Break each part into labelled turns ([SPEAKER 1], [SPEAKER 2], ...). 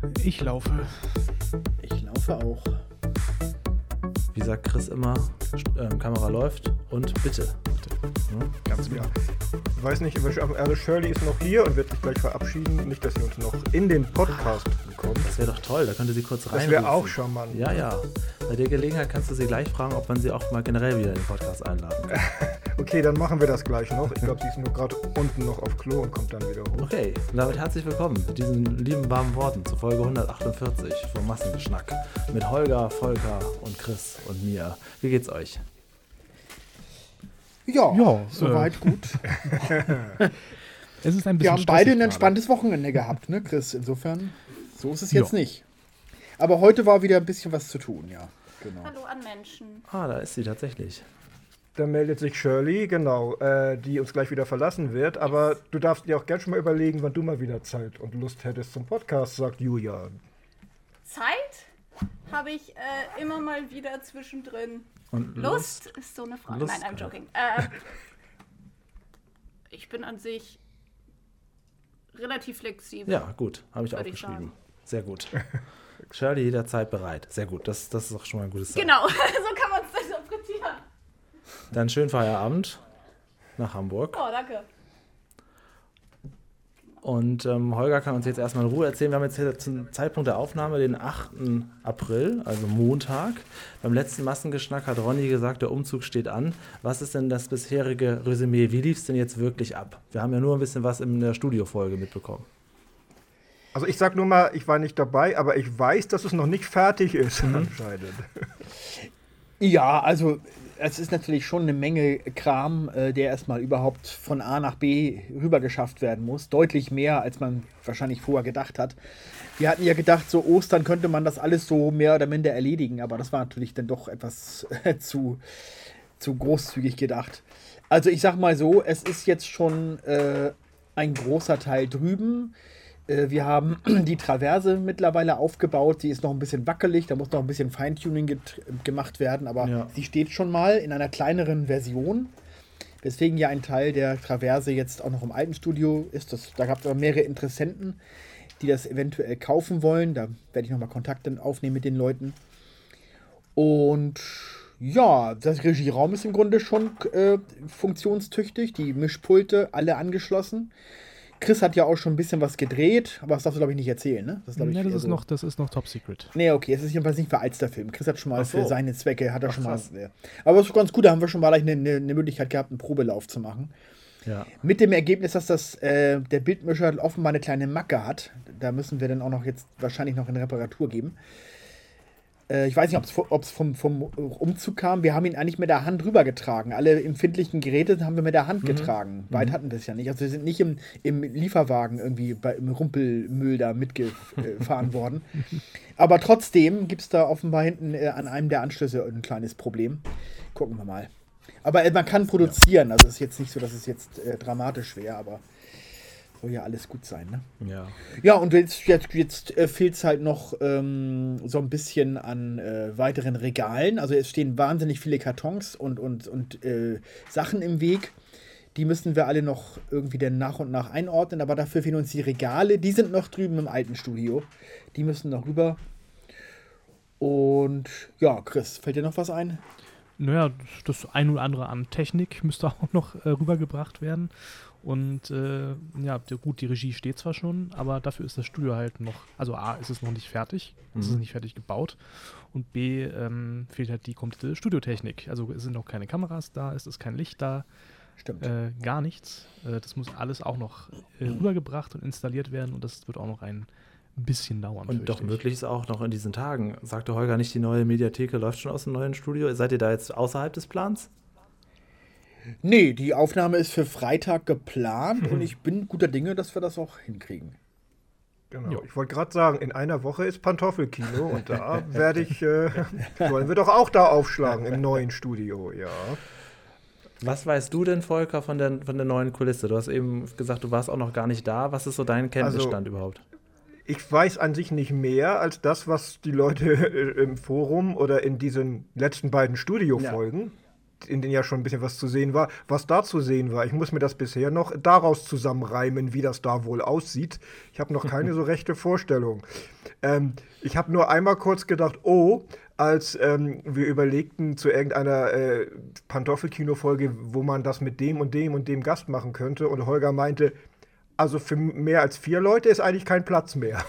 [SPEAKER 1] Ich laufe.
[SPEAKER 2] Ich laufe auch.
[SPEAKER 3] Wie sagt Chris immer, Kamera läuft und bitte.
[SPEAKER 1] Ganz genau.
[SPEAKER 4] Ich weiß nicht, also Shirley ist noch hier und wird sich gleich verabschieden. Nicht, dass sie uns noch in den Podcast bekommt.
[SPEAKER 3] Das wäre doch toll, da könnte sie kurz reinrufen.
[SPEAKER 4] Das wäre auch charmant.
[SPEAKER 3] Ja. Bei der Gelegenheit kannst du sie gleich fragen, ob man sie auch mal generell wieder in den Podcast einladen kann.
[SPEAKER 4] Okay, dann machen wir das gleich noch. Ich glaube, sie ist nur gerade unten noch auf Klo und kommt dann wieder hoch.
[SPEAKER 3] Okay, und damit herzlich willkommen mit diesen lieben warmen Worten zur Folge 148 vom Massengeschnack mit Holger, Volker und Chris und mir. Wie geht's euch?
[SPEAKER 2] Ja, soweit gut.
[SPEAKER 1] Es ist ein bisschen
[SPEAKER 2] Wir haben beide ein
[SPEAKER 1] stressig
[SPEAKER 2] entspanntes Wochenende gehabt, ne, Chris? Insofern, so ist es jetzt nicht. Aber heute war wieder ein bisschen was zu tun, ja. Genau.
[SPEAKER 5] Hallo an Menschen.
[SPEAKER 3] Ah, da ist sie tatsächlich.
[SPEAKER 4] Da meldet sich Shirley, genau, die uns gleich wieder verlassen wird. Aber du darfst dir auch gerne schon mal überlegen, wann du mal wieder Zeit und Lust hättest zum Podcast, sagt Julia.
[SPEAKER 5] Zeit habe ich immer mal wieder zwischendrin.
[SPEAKER 3] Und
[SPEAKER 5] Lust ist so eine Frage.
[SPEAKER 3] Lust,
[SPEAKER 5] Nein, I'm joking. Ich bin an sich relativ flexibel.
[SPEAKER 3] Ja, gut, habe ich
[SPEAKER 5] Würde ich
[SPEAKER 3] aufgeschrieben.
[SPEAKER 5] sagen.
[SPEAKER 3] Sehr gut. Shirley jederzeit bereit. Sehr gut, das ist auch schon mal ein gutes Zeichen.
[SPEAKER 5] Genau, so kann man es interpretieren.
[SPEAKER 3] Dann schönen Feierabend nach Hamburg.
[SPEAKER 5] Oh, danke.
[SPEAKER 3] Und Holger kann uns jetzt erstmal in Ruhe erzählen. Wir haben jetzt hier zum Zeitpunkt der Aufnahme den 8. April, also Montag. Beim letzten Massengeschnack hat Ronny gesagt, der Umzug steht an. Was ist denn das bisherige Resümee? Wie lief es denn jetzt wirklich ab? Wir haben ja nur ein bisschen was in der Studiofolge mitbekommen.
[SPEAKER 4] Also ich sag nur mal, ich war nicht dabei, aber ich weiß, dass es noch nicht fertig ist, anscheinend.
[SPEAKER 2] Ja, also es ist natürlich schon eine Menge Kram, der erstmal überhaupt von A nach B rüber geschafft werden muss. Deutlich mehr, als man wahrscheinlich vorher gedacht hat. Wir hatten ja gedacht, so Ostern könnte man das alles so mehr oder minder erledigen, aber das war natürlich dann doch etwas zu großzügig gedacht. Also ich sag mal so, es ist jetzt schon ein großer Teil drüben. Wir haben die Traverse mittlerweile aufgebaut, die ist noch ein bisschen wackelig, da muss noch ein bisschen Feintuning gemacht werden, aber sie steht schon mal in einer kleineren Version, weswegen ja ein Teil der Traverse jetzt auch noch im alten Studio ist. Da gab es aber mehrere Interessenten, die das eventuell kaufen wollen, da werde ich nochmal Kontakte aufnehmen mit den Leuten. Und ja, der Regieraum ist im Grunde schon funktionstüchtig, die Mischpulte alle angeschlossen. Chris hat ja auch schon ein bisschen was gedreht, aber das darfst du, glaube ich, nicht erzählen, ne? Das
[SPEAKER 1] ist noch Top Secret.
[SPEAKER 2] Nee, okay, es ist jedenfalls nicht für Alsterfilm. Chris hat schon mal für seine Zwecke, schon mal. Aber es ist ganz gut, da haben wir schon mal gleich eine Möglichkeit gehabt, einen Probelauf zu machen. Ja. Mit dem Ergebnis, dass der Bildmischer offenbar eine kleine Macke hat. Da müssen wir dann auch noch jetzt wahrscheinlich noch in Reparatur geben. Ich weiß nicht, ob es vom Umzug kam. Wir haben ihn eigentlich mit der Hand rübergetragen. Alle empfindlichen Geräte haben wir mit der Hand getragen. Weit hatten wir es ja nicht. Also wir sind nicht im Lieferwagen irgendwie im Rumpelmüll da mitgefahren worden. Aber trotzdem gibt es da offenbar hinten an einem der Anschlüsse ein kleines Problem. Gucken wir mal. Aber man kann produzieren. Also es ist jetzt nicht so, dass es jetzt dramatisch wäre, aber soll ja alles gut sein, ne? Ja, und jetzt fehlt es halt noch so ein bisschen an weiteren Regalen. Also es stehen wahnsinnig viele Kartons und Sachen im Weg. Die müssen wir alle noch irgendwie dann nach und nach einordnen. Aber dafür fehlen uns die Regale. Die sind noch drüben im alten Studio. Die müssen noch rüber. Und ja, Chris, fällt dir noch was ein?
[SPEAKER 1] Naja, das ein oder andere an Technik müsste auch noch rübergebracht werden. Und gut, die Regie steht zwar schon, aber dafür ist das Studio halt noch, also A, ist es noch nicht fertig, es ist nicht fertig gebaut, und B, fehlt halt die komplette Studiotechnik. Also es sind noch keine Kameras da, es ist kein Licht da,
[SPEAKER 2] Stimmt.
[SPEAKER 1] Gar nichts. Das muss alles auch noch rübergebracht und installiert werden, und das wird auch noch ein bisschen dauern.
[SPEAKER 3] Und doch möglich ist auch noch in diesen Tagen. Sagte Holger nicht, die neue Mediatheke läuft schon aus dem neuen Studio? Seid ihr da jetzt außerhalb des Plans?
[SPEAKER 2] Nee, die Aufnahme ist für Freitag geplant und ich bin guter Dinge, dass wir das auch hinkriegen.
[SPEAKER 4] Genau, ich wollte gerade sagen, in einer Woche ist Pantoffelkino und da wollen wir doch auch da aufschlagen im neuen Studio, ja.
[SPEAKER 3] Was weißt du denn, Volker, von der neuen Kulisse? Du hast eben gesagt, du warst auch noch gar nicht da. Was ist so dein Kenntnisstand überhaupt?
[SPEAKER 4] Ich weiß an sich nicht mehr als das, was die Leute im Forum oder in diesen letzten beiden Studiofolgen in denen ja schon ein bisschen was zu sehen war, was da zu sehen war. Ich muss mir das bisher noch daraus zusammenreimen, wie das da wohl aussieht. Ich habe noch keine so rechte Vorstellung. Ich habe nur einmal kurz gedacht, als wir überlegten zu irgendeiner Pantoffelkino-Folge, wo man das mit dem und dem und dem Gast machen könnte. Und Holger meinte, also für mehr als 4 Leute ist eigentlich kein Platz mehr.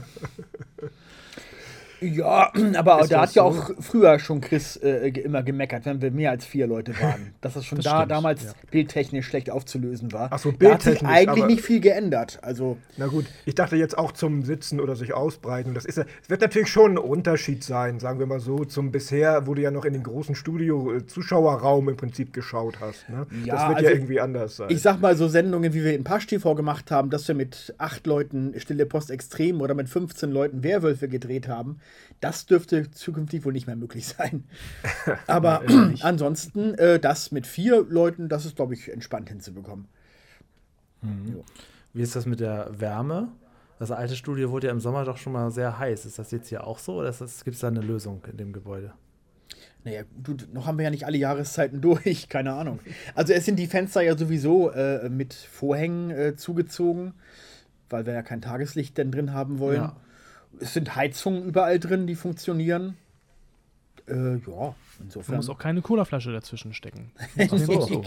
[SPEAKER 2] Ja, aber da hat ja auch früher schon Chris immer gemeckert, wenn wir mehr als 4 Leute waren. Dass das schon damals bildtechnisch schlecht aufzulösen war.
[SPEAKER 4] Ach so,
[SPEAKER 2] da hat sich eigentlich nicht viel geändert. Also,
[SPEAKER 4] na gut, ich dachte jetzt auch zum Sitzen oder sich ausbreiten. Es wird natürlich schon ein Unterschied sein, sagen wir mal so, zum bisher, wo du ja noch in den großen Studio-Zuschauerraum im Prinzip geschaut hast. Ne?
[SPEAKER 2] Ja,
[SPEAKER 4] das wird ja irgendwie anders sein.
[SPEAKER 2] Ich sag mal, so Sendungen, wie wir in Pasch TV gemacht haben, dass wir mit 8 Leuten Stille Post Extrem oder mit 15 Leuten Werwölfe gedreht haben, das dürfte zukünftig wohl nicht mehr möglich sein. Aber ansonsten, das mit 4 Leuten, das ist, glaube ich, entspannt hinzubekommen.
[SPEAKER 3] Mhm. Wie ist das mit der Wärme? Das alte Studio wurde ja im Sommer doch schon mal sehr heiß. Ist das jetzt hier auch so oder gibt es da eine Lösung in dem Gebäude?
[SPEAKER 2] Naja, noch haben wir ja nicht alle Jahreszeiten durch, keine Ahnung. Also es sind die Fenster ja sowieso mit Vorhängen zugezogen, weil wir ja kein Tageslicht denn drin haben wollen. Ja. Es sind Heizungen überall drin, die funktionieren. Ja, insofern.
[SPEAKER 1] Man muss auch keine Colaflasche dazwischen stecken.
[SPEAKER 3] Ach so.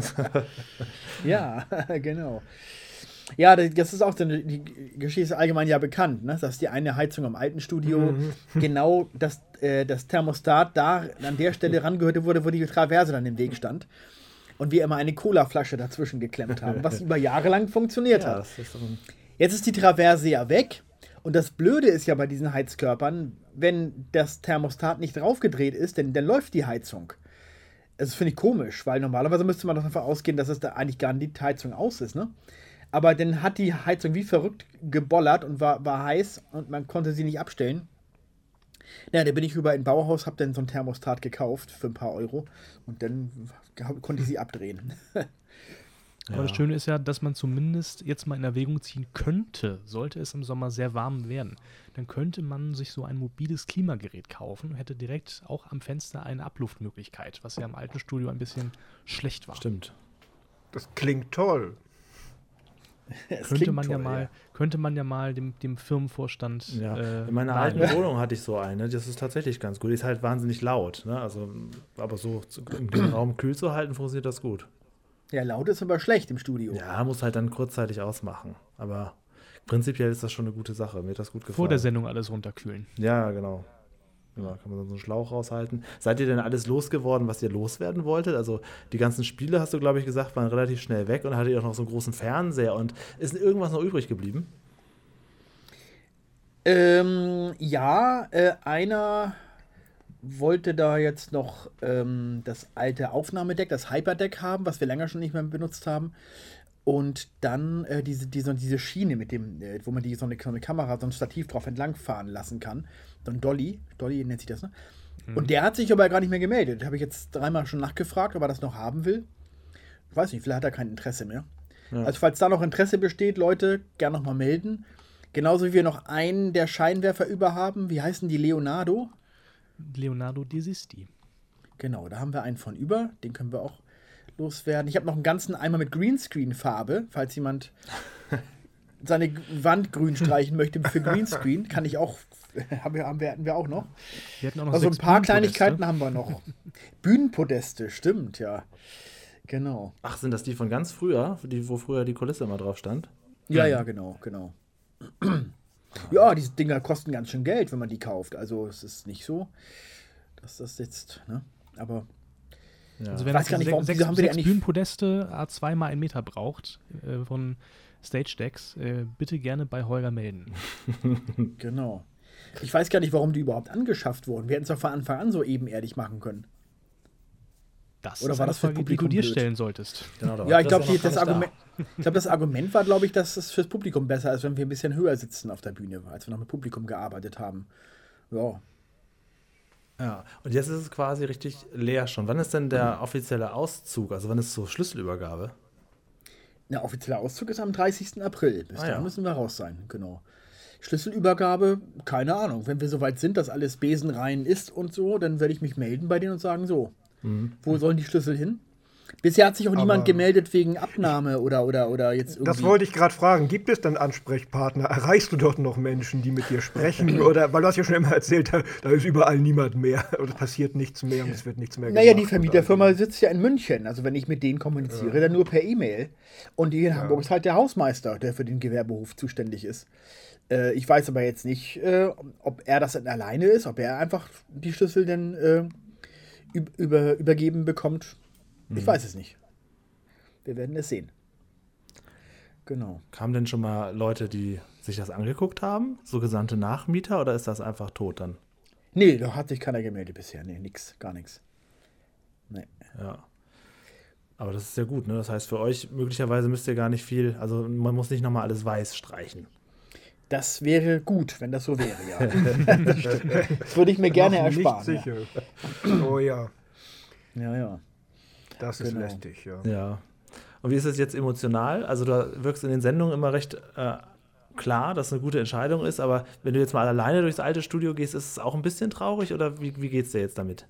[SPEAKER 2] Ja, genau. Ja, das ist auch die Geschichte ist allgemein ja bekannt, ne? Dass die eine Heizung am alten Studio genau das Thermostat da an der Stelle rangehörte wurde, wo die Traverse dann im Weg stand. Und wir immer eine Colaflasche dazwischen geklemmt haben, was über Jahre lang funktioniert hat. Jetzt ist die Traverse ja weg. Und das Blöde ist ja bei diesen Heizkörpern, wenn das Thermostat nicht draufgedreht ist, dann läuft die Heizung. Das finde ich komisch, weil normalerweise müsste man doch davon ausgehen, dass es da eigentlich gar nicht die Heizung aus ist, ne? Aber dann hat die Heizung wie verrückt gebollert und war heiß und man konnte sie nicht abstellen. Ja, da bin ich rüber in Bauhaus, habe dann so ein Thermostat gekauft für ein paar Euro und dann konnte ich sie abdrehen.
[SPEAKER 1] Aber das Schöne ist ja, dass man zumindest jetzt mal in Erwägung ziehen könnte, sollte es im Sommer sehr warm werden, dann könnte man sich so ein mobiles Klimagerät kaufen und hätte direkt auch am Fenster eine Abluftmöglichkeit, was ja im alten Studio ein bisschen schlecht war.
[SPEAKER 3] Stimmt.
[SPEAKER 4] Das klingt toll.
[SPEAKER 1] Könnte man ja mal dem Firmenvorstand
[SPEAKER 3] in meiner alten Wohnung hatte ich so eine, das ist tatsächlich ganz gut. Die ist halt wahnsinnig laut, ne? Also, aber so den Raum kühl zu halten, funktioniert das gut.
[SPEAKER 2] Ja, laut ist aber schlecht im Studio.
[SPEAKER 3] Ja, muss halt dann kurzzeitig ausmachen. Aber prinzipiell ist das schon eine gute Sache. Mir hat das gut gefallen.
[SPEAKER 1] Vor der Sendung alles runterkühlen.
[SPEAKER 3] Ja, genau. Ja, kann man dann so einen Schlauch raushalten. Seid ihr denn alles losgeworden, was ihr loswerden wolltet? Also die ganzen Spiele, hast du, glaube ich, gesagt, waren relativ schnell weg und hattet ihr auch noch so einen großen Fernseher. Und ist irgendwas noch übrig geblieben?
[SPEAKER 2] Einer wollte da jetzt noch das alte Aufnahmedeck, das Hyperdeck haben, was wir länger schon nicht mehr benutzt haben. Und dann diese Schiene, mit dem, wo man so eine Kamera, so ein Stativ drauf entlangfahren lassen kann. So ein Dolly nennt sich das, ne? Mhm. Und der hat sich aber gar nicht mehr gemeldet. Da habe ich jetzt 3-mal schon nachgefragt, ob er das noch haben will. Ich weiß nicht, vielleicht hat er kein Interesse mehr. Ja. Also falls da noch Interesse besteht, Leute, gerne noch mal melden. Genauso wie wir noch einen der Scheinwerfer über haben. Wie heißen die? Leonardo Desisti. Genau, da haben wir einen von über. Den können wir auch loswerden. Ich habe noch einen ganzen Eimer mit Greenscreen-Farbe, falls jemand seine Wand grün streichen möchte für Greenscreen. Kann ich auch, hatten wir auch noch.
[SPEAKER 1] Wir hatten auch noch
[SPEAKER 2] also ein paar Kleinigkeiten haben wir noch. Bühnenpodeste, stimmt, ja. Genau.
[SPEAKER 3] Ach, sind das die von ganz früher, wo früher die Kulisse immer drauf stand?
[SPEAKER 2] Ja, genau. Ja, diese Dinger kosten ganz schön Geld, wenn man die kauft. Also es ist nicht so, dass das jetzt, ne? Aber
[SPEAKER 1] ja. Also wenn man 6 Bühnenpodeste A2 mal 1 Meter braucht von Stage Decks, bitte gerne bei Holger melden.
[SPEAKER 2] Genau. Ich weiß gar nicht, warum die überhaupt angeschafft wurden. Wir hätten es doch von Anfang an so ebenerdig machen können.
[SPEAKER 1] Oder war das für Publikum, die du dir stellen solltest?
[SPEAKER 2] Genau, ja, ich glaube, das Argument war, glaube ich, dass es fürs Publikum besser ist, wenn wir ein bisschen höher sitzen auf der Bühne, als wir noch mit Publikum gearbeitet haben. Ja.
[SPEAKER 3] Ja, und jetzt ist es quasi richtig leer schon. Wann ist denn der offizielle Auszug? Also wann ist so Schlüsselübergabe?
[SPEAKER 2] Der offizielle Auszug ist am 30. April. Bis dahin müssen wir raus sein, genau. Schlüsselübergabe, keine Ahnung. Wenn wir soweit sind, dass alles besenrein ist und so, dann werde ich mich melden bei denen und sagen, so, wo sollen die Schlüssel hin? Bisher hat sich auch niemand gemeldet wegen Abnahme oder jetzt irgendwie.
[SPEAKER 4] Das wollte ich gerade fragen. Gibt es dann Ansprechpartner? Erreichst du dort noch Menschen, die mit dir sprechen? Oder, weil du hast ja schon immer erzählt, da ist überall niemand mehr. Oder passiert nichts mehr und es wird nichts mehr gemacht.
[SPEAKER 2] Naja, die Vermieterfirma sitzt ja in München. Also wenn ich mit denen kommuniziere, dann nur per E-Mail. Und die in Hamburg ist halt der Hausmeister, der für den Gewerbehof zuständig ist. Ich weiß aber jetzt nicht, ob er das dann alleine ist, ob er einfach die Schlüssel dann übergeben bekommt. Ich weiß es nicht. Wir werden es sehen. Genau.
[SPEAKER 3] Kamen denn schon mal Leute, die sich das angeguckt haben? Sogenannte Nachmieter, oder ist das einfach tot dann?
[SPEAKER 2] Nee, da hat sich keiner gemeldet bisher. Nee, nix, gar nichts. Nee.
[SPEAKER 3] Ja. Aber das ist ja gut, ne? Das heißt, für euch möglicherweise müsst ihr gar nicht viel, also man muss nicht nochmal alles weiß streichen.
[SPEAKER 2] Das wäre gut, wenn das so wäre, ja. Das würde ich mir gerne ersparen.
[SPEAKER 4] Nicht sicher. Ja. Oh ja.
[SPEAKER 2] Ja.
[SPEAKER 4] Das ist lästig, ja.
[SPEAKER 3] Ja. Und wie ist es jetzt emotional? Also du wirkst in den Sendungen immer recht klar, dass es eine gute Entscheidung ist, aber wenn du jetzt mal alleine durchs alte Studio gehst, ist es auch ein bisschen traurig, oder wie geht's dir jetzt damit?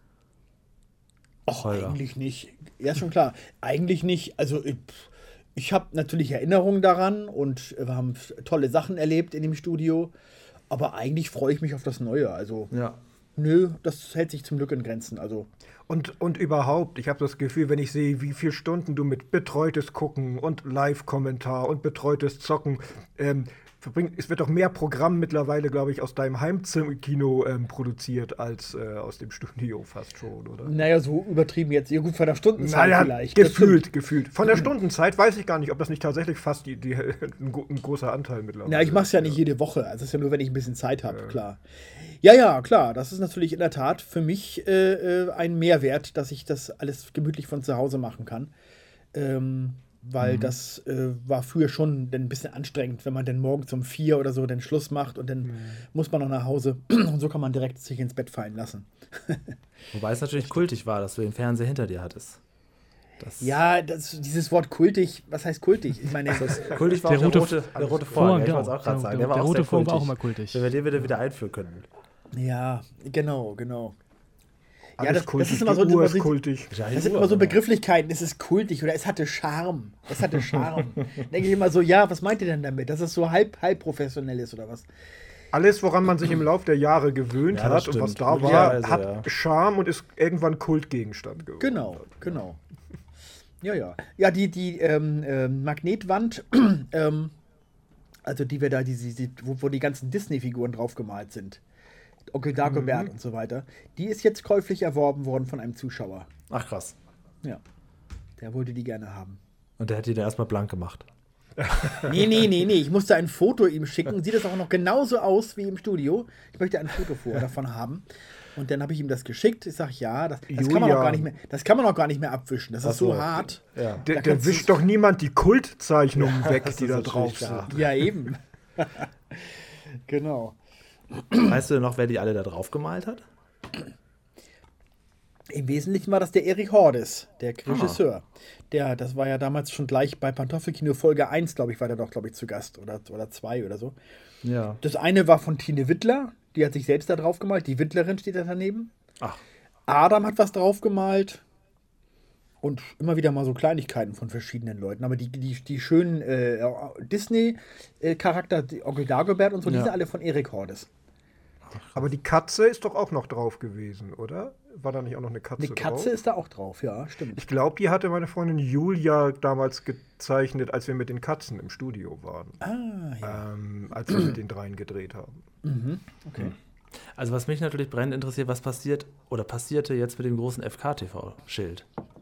[SPEAKER 2] Och, eigentlich nicht. Ja, schon klar. Eigentlich nicht. Also ich habe natürlich Erinnerungen daran und wir haben tolle Sachen erlebt in dem Studio, aber eigentlich freue ich mich auf das Neue. Also nö, das hält sich zum Glück in Grenzen. Also
[SPEAKER 4] Und überhaupt, ich habe das Gefühl, wenn ich sehe, wie viele Stunden du mit betreutes Gucken und Live-Kommentar und betreutes Zocken verbringst, es wird doch mehr Programm mittlerweile, glaube ich, aus deinem Heimkino produziert, als aus dem Studio fast schon, oder?
[SPEAKER 2] Naja, so übertrieben jetzt. Ja, gut, von der Stundenzeit vielleicht.
[SPEAKER 4] Gefühlt. Von der Stundenzeit weiß ich gar nicht, ob das nicht tatsächlich fast ein großer Anteil mittlerweile ist.
[SPEAKER 2] Ja, ich mache es ja nicht jede Woche. Also es ist ja nur, wenn ich ein bisschen Zeit habe, klar. Ja, klar. Das ist natürlich in der Tat für mich ein Mehrwert, dass ich das alles gemütlich von zu Hause machen kann. Weil das war früher schon ein bisschen anstrengend, wenn man dann morgens um 4 oder so den Schluss macht und dann muss man noch nach Hause. Und so kann man direkt sich ins Bett fallen lassen.
[SPEAKER 3] Wobei es natürlich kultig war, dass du den Fernseher hinter dir hattest.
[SPEAKER 2] Dieses Wort kultig, was heißt kultig? Ich meine,
[SPEAKER 3] kultig war der rote Vorhang, ich wollte es auch gerade sagen.
[SPEAKER 1] Der rote Vorhang war auch immer kultig.
[SPEAKER 3] Wenn wir den wieder einführen können.
[SPEAKER 2] Ja, genau.
[SPEAKER 4] Ja, das ist immer
[SPEAKER 2] so
[SPEAKER 4] kultig.
[SPEAKER 2] Das sind immer so Begrifflichkeiten, es ist kultig oder es hatte Charme. Denke ich immer so, ja, was meint ihr denn damit? Dass es so halb professionell ist oder was?
[SPEAKER 4] Alles, woran man sich im Laufe der Jahre gewöhnt hat
[SPEAKER 3] stimmt.
[SPEAKER 4] und was da war, hat Charme und ist irgendwann Kultgegenstand geworden.
[SPEAKER 2] Genau. Ja. Ja, die Magnetwand, also die wir da, wo die ganzen Disney-Figuren draufgemalt sind, Onkel Dagobert und so weiter, die ist jetzt käuflich erworben worden von einem Zuschauer.
[SPEAKER 3] Ach, krass.
[SPEAKER 2] Ja, der wollte die gerne haben.
[SPEAKER 3] Und der hat die dann erstmal blank gemacht.
[SPEAKER 2] Nee, ich musste ein Foto ihm schicken. Sieht das auch noch genauso aus wie im Studio. Ich möchte ein Foto davon haben. Und dann habe ich ihm das geschickt. Ich sage, ja, das kann man auch gar nicht mehr. Das kann man auch gar nicht mehr abwischen. Das ist so hart.
[SPEAKER 4] Ja. Der wischt doch niemand die Kultzeichnungen weg, die da drauf sind.
[SPEAKER 2] Ja, eben. Genau.
[SPEAKER 3] Weißt du denn noch, wer die alle da drauf gemalt hat?
[SPEAKER 2] Im Wesentlichen war das der Erich Hordes, der Regisseur. Das war ja damals schon gleich bei Pantoffelkino Folge 1, glaube ich, war der doch, zu Gast. Oder 2 oder so.
[SPEAKER 3] Ja.
[SPEAKER 2] Das eine war von Tine Wittler, die hat sich selbst da drauf gemalt. Die Wittlerin steht da daneben.
[SPEAKER 3] Ach.
[SPEAKER 2] Adam hat was drauf gemalt. Und immer wieder mal so Kleinigkeiten von verschiedenen Leuten. Aber die schönen Disney-Charakter, Onkel Dagobert und so, die sind alle von Erich Hordes.
[SPEAKER 4] Aber die Katze ist doch auch noch drauf gewesen, oder? War da nicht auch noch eine Katze drauf?
[SPEAKER 2] Eine Katze ist da auch drauf, ja, stimmt.
[SPEAKER 4] Ich glaube, die hatte meine Freundin Julia damals gezeichnet, als wir mit den Katzen im Studio waren.
[SPEAKER 2] Ja.
[SPEAKER 4] Als wir mit den dreien gedreht haben.
[SPEAKER 2] Okay.
[SPEAKER 3] Also was mich natürlich brennend interessiert, was passierte jetzt mit dem großen FK-TV-Schild?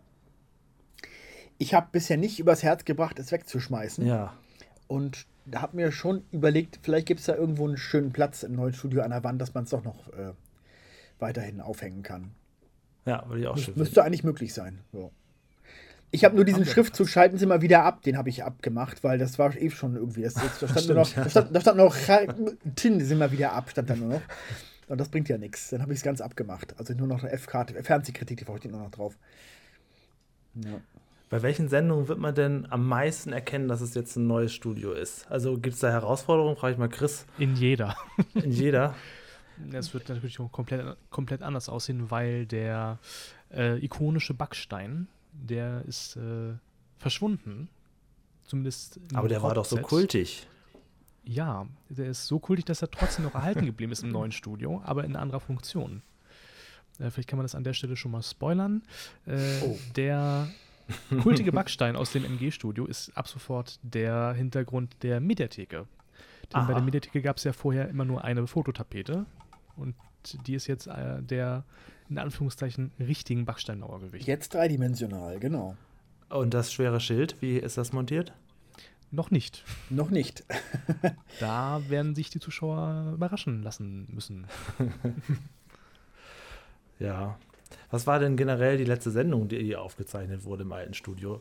[SPEAKER 2] Ich habe bisher nicht übers Herz gebracht, es wegzuschmeißen.
[SPEAKER 3] Ja.
[SPEAKER 2] Und habe mir schon überlegt, vielleicht gibt es da irgendwo einen schönen Platz im neuen Studio an der Wand, dass man es doch noch weiterhin aufhängen kann.
[SPEAKER 3] Ja, würde ich auch schön
[SPEAKER 2] Müsste eigentlich möglich sein. So. Ich habe nur diesen Schriftzug, schalten Sie mal wieder ab, den habe ich abgemacht, weil das war eh schon irgendwie, da stand noch, Tin, sind wir wieder ab, stand da nur noch. Und das bringt ja nichts. Dann habe ich es ganz abgemacht. Also nur noch eine Fernsehkritik, die steht nur noch drauf. Ja.
[SPEAKER 3] Bei welchen Sendungen wird man denn am meisten erkennen, dass es jetzt ein neues Studio ist? Also gibt es da Herausforderungen? Frage ich mal Chris.
[SPEAKER 1] In jeder.
[SPEAKER 3] In jeder?
[SPEAKER 1] Es wird natürlich auch komplett anders aussehen, weil der ikonische Backstein, der ist verschwunden. Zumindest.
[SPEAKER 3] Aber der war doch so kultig.
[SPEAKER 1] Ja, der ist so kultig, dass er trotzdem noch erhalten geblieben ist im neuen Studio, aber in anderer Funktion. Vielleicht kann man das an der Stelle schon mal spoilern. Der kultige Backstein aus dem MG-Studio ist ab sofort der Hintergrund der Mediatheke. Denn bei der Mediatheke gab es ja vorher immer nur eine Fototapete und die ist jetzt der, in Anführungszeichen, richtigen Backsteinmauergewicht.
[SPEAKER 2] Jetzt dreidimensional, genau.
[SPEAKER 3] Und das schwere Schild, wie ist das montiert?
[SPEAKER 1] Noch nicht.
[SPEAKER 2] Noch nicht.
[SPEAKER 1] Da werden sich die Zuschauer überraschen lassen müssen.
[SPEAKER 3] Ja. Was war denn generell die letzte Sendung, die aufgezeichnet wurde im alten Studio?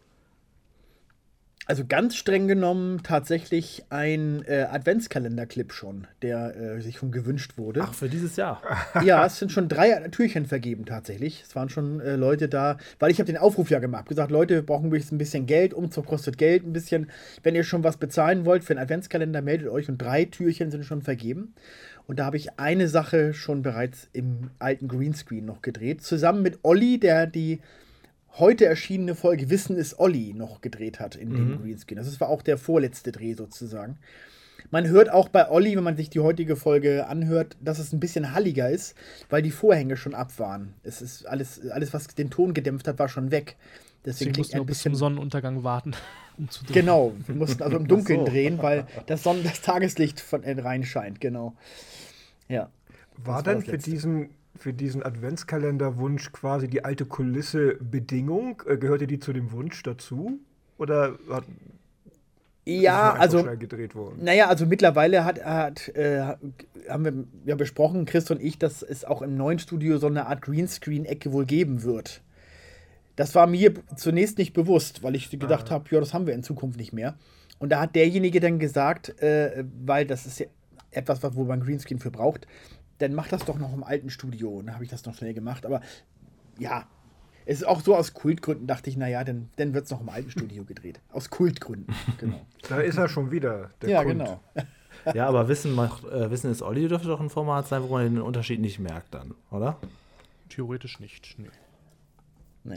[SPEAKER 2] Also ganz streng genommen tatsächlich ein Adventskalender-Clip schon, der sich schon gewünscht wurde.
[SPEAKER 3] Ach, für dieses Jahr?
[SPEAKER 2] Ja, es sind schon 3 Türchen vergeben tatsächlich. Es waren schon Leute da, weil ich habe den Aufruf ja gemacht, gesagt, Leute, wir brauchen ein bisschen Geld, Umzug kostet Geld, ein bisschen. Wenn ihr schon was bezahlen wollt für einen Adventskalender, meldet euch und 3 Türchen sind schon vergeben. Und da habe ich eine Sache schon bereits im alten Greenscreen noch gedreht, zusammen mit Olli, der die heute erschienene Folge Wissen ist Olli noch gedreht hat in dem Greenscreen. Das war auch der vorletzte Dreh sozusagen. Man hört auch bei Olli, wenn man sich die heutige Folge anhört, dass es ein bisschen halliger ist, weil die Vorhänge schon ab waren. Es ist alles, was den Ton gedämpft hat, war schon weg. Deswegen
[SPEAKER 1] mussten wir bis zum Sonnenuntergang warten, um zu drehen.
[SPEAKER 2] Genau, wir mussten also im Dunkeln drehen, weil das Tageslicht rein scheint, genau. Ja.
[SPEAKER 4] War denn für diesen Adventskalenderwunsch quasi die alte Kulisse Bedingung? Gehörte die zu dem Wunsch dazu? Oder
[SPEAKER 2] ja, also
[SPEAKER 4] schnell gedreht worden?
[SPEAKER 2] Naja, also mittlerweile haben wir ja besprochen, Chris und ich, dass es auch im neuen Studio so eine Art Greenscreen-Ecke wohl geben wird. Das war mir zunächst nicht bewusst, weil ich gedacht habe, ja, das haben wir in Zukunft nicht mehr. Und da hat derjenige dann gesagt, weil das ist ja etwas, wo man Greenscreen für braucht, dann mach das doch noch im alten Studio. Und dann habe ich das noch schnell gemacht. Aber ja, es ist auch so aus Kultgründen, dachte ich, naja, dann wird es noch im alten Studio gedreht. Aus Kultgründen, genau.
[SPEAKER 4] Da ist er schon wieder, der
[SPEAKER 2] ja,
[SPEAKER 4] Kult.
[SPEAKER 2] Genau.
[SPEAKER 3] Ja, aber Wissen ist Olli dürfte doch ein Format sein, wo man den Unterschied nicht merkt dann, oder?
[SPEAKER 1] Theoretisch nicht, nee.
[SPEAKER 2] Nee.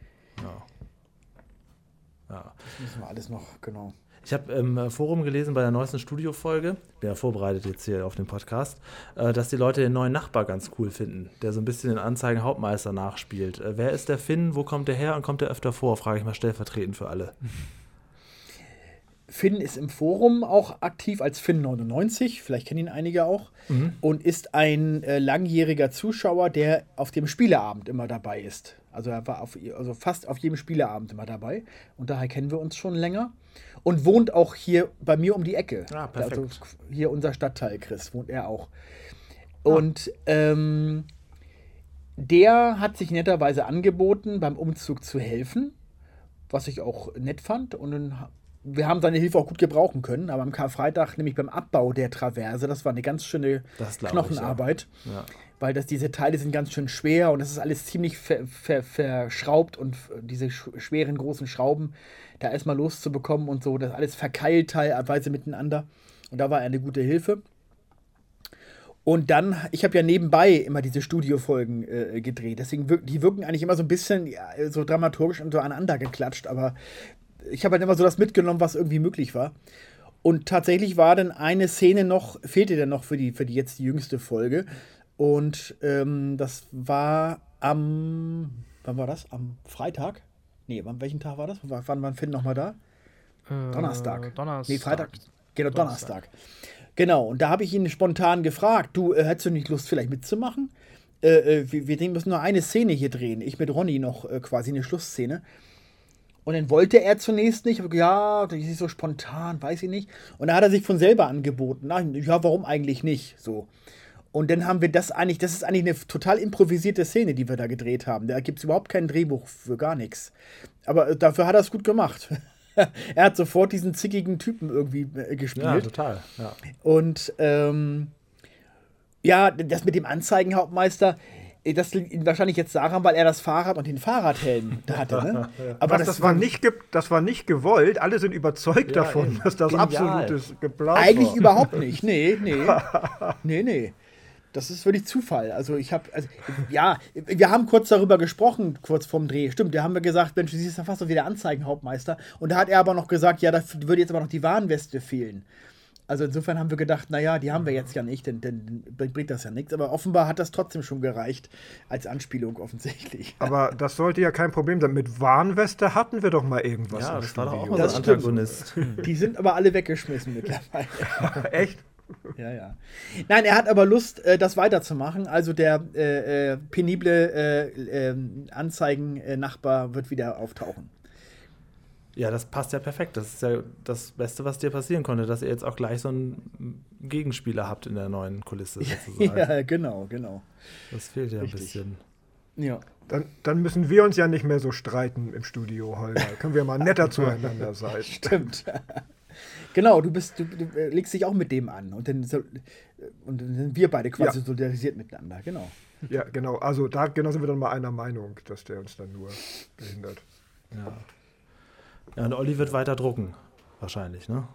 [SPEAKER 3] Ja.
[SPEAKER 2] Das müssen wir alles noch, genau.
[SPEAKER 3] Ich habe im Forum gelesen bei der neuesten Studiofolge, bin ja vorbereitet jetzt hier auf den Podcast, dass die Leute den neuen Nachbar ganz cool finden, der so ein bisschen den Anzeigen-Hauptmeister nachspielt. Wer ist der Finn? Wo kommt der her und kommt der öfter vor? Frage ich mal stellvertretend für alle.
[SPEAKER 2] Finn ist im Forum auch aktiv als Finn99, vielleicht kennen ihn einige auch, und ist ein langjähriger Zuschauer, der auf dem Spieleabend immer dabei ist. Also er war fast auf jedem Spieleabend immer dabei und daher kennen wir uns schon länger und wohnt auch hier bei mir um die Ecke.
[SPEAKER 3] Ah, perfekt.
[SPEAKER 2] Also hier unser Stadtteil, Chris, wohnt er auch. Und der hat sich netterweise angeboten, beim Umzug zu helfen, was ich auch nett fand. Und dann wir haben seine Hilfe auch gut gebrauchen können, aber am Karfreitag, nämlich beim Abbau der Traverse, das war eine ganz schöne Knochenarbeit, weil diese Teile sind ganz schön schwer und das ist alles ziemlich verschraubt und diese schweren großen Schrauben da erstmal loszubekommen und so, das alles verkeilt teilweise miteinander und da war er eine gute Hilfe. Und dann, ich habe ja nebenbei immer diese Studiofolgen gedreht, deswegen die wirken eigentlich immer so ein bisschen so dramaturgisch und so aneinander geklatscht, aber ich habe halt immer so das mitgenommen, was irgendwie möglich war. Und tatsächlich war dann eine Szene fehlte dann noch für die jetzt die jüngste Folge. Und das war wann war das? Am Freitag? Nee, an welchem Tag war das? Wann war Finn nochmal da? Donnerstag. Nee, Freitag. Genau, Donnerstag. Genau, und da habe ich ihn spontan gefragt, du, hättest du nicht Lust vielleicht mitzumachen? Wir müssen nur eine Szene hier drehen. Ich mit Ronny noch quasi eine Schlussszene. Und dann wollte er zunächst nicht, ja, das ist so spontan, weiß ich nicht. Und da hat er sich von selber angeboten. Ja, warum eigentlich nicht? So. Und dann haben wir das ist eigentlich eine total improvisierte Szene, die wir da gedreht haben. Da gibt es überhaupt kein Drehbuch für gar nichts. Aber dafür hat er es gut gemacht. Er hat sofort diesen zickigen Typen irgendwie gespielt.
[SPEAKER 3] Ja, total. Ja.
[SPEAKER 2] Und ja, das mit dem Anzeigenhauptmeister, das liegt wahrscheinlich jetzt daran, weil er das Fahrrad und den Fahrradhelm da hatte. Ne?
[SPEAKER 4] Aber das war nicht gewollt. Alle sind überzeugt davon, dass das absolutes geplant war.
[SPEAKER 2] Eigentlich überhaupt nicht. Nee. Das ist wirklich Zufall. Also wir haben kurz darüber gesprochen, kurz vorm Dreh. Stimmt, da haben wir gesagt, Mensch, du siehst ja fast so wie der Anzeigenhauptmeister. Und da hat er aber noch gesagt, ja, da würde jetzt aber noch die Warnweste fehlen. Also insofern haben wir gedacht, naja, die haben wir jetzt ja nicht, denn bringt das ja nichts. Aber offenbar hat das trotzdem schon gereicht, als Anspielung offensichtlich.
[SPEAKER 4] Aber das sollte ja kein Problem sein. Mit Warnweste hatten wir doch mal irgendwas.
[SPEAKER 3] Ja, das war doch auch
[SPEAKER 2] unser
[SPEAKER 3] Antagonist.
[SPEAKER 2] Die sind aber alle weggeschmissen mittlerweile.
[SPEAKER 4] Echt?
[SPEAKER 2] Ja. Nein, er hat aber Lust, das weiterzumachen. Also der penible Anzeigennachbar wird wieder auftauchen.
[SPEAKER 3] Ja, das passt ja perfekt. Das ist ja das Beste, was dir passieren konnte, dass ihr jetzt auch gleich so einen Gegenspieler habt in der neuen Kulisse sozusagen.
[SPEAKER 2] Ja, genau.
[SPEAKER 3] Das fehlt ja
[SPEAKER 2] Richtig.
[SPEAKER 3] ein bisschen.
[SPEAKER 2] Ja.
[SPEAKER 4] Dann müssen wir uns ja nicht mehr so streiten im Studio, Holger. Können wir mal netter zueinander sein.
[SPEAKER 2] Stimmt. Genau, du legst dich auch mit dem an und dann sind wir beide quasi solidarisiert miteinander, genau.
[SPEAKER 4] Ja, genau. Also da genau sind wir dann mal einer Meinung, dass der uns dann nur behindert.
[SPEAKER 3] Ja, und Olli wird weiter drucken, wahrscheinlich, ne?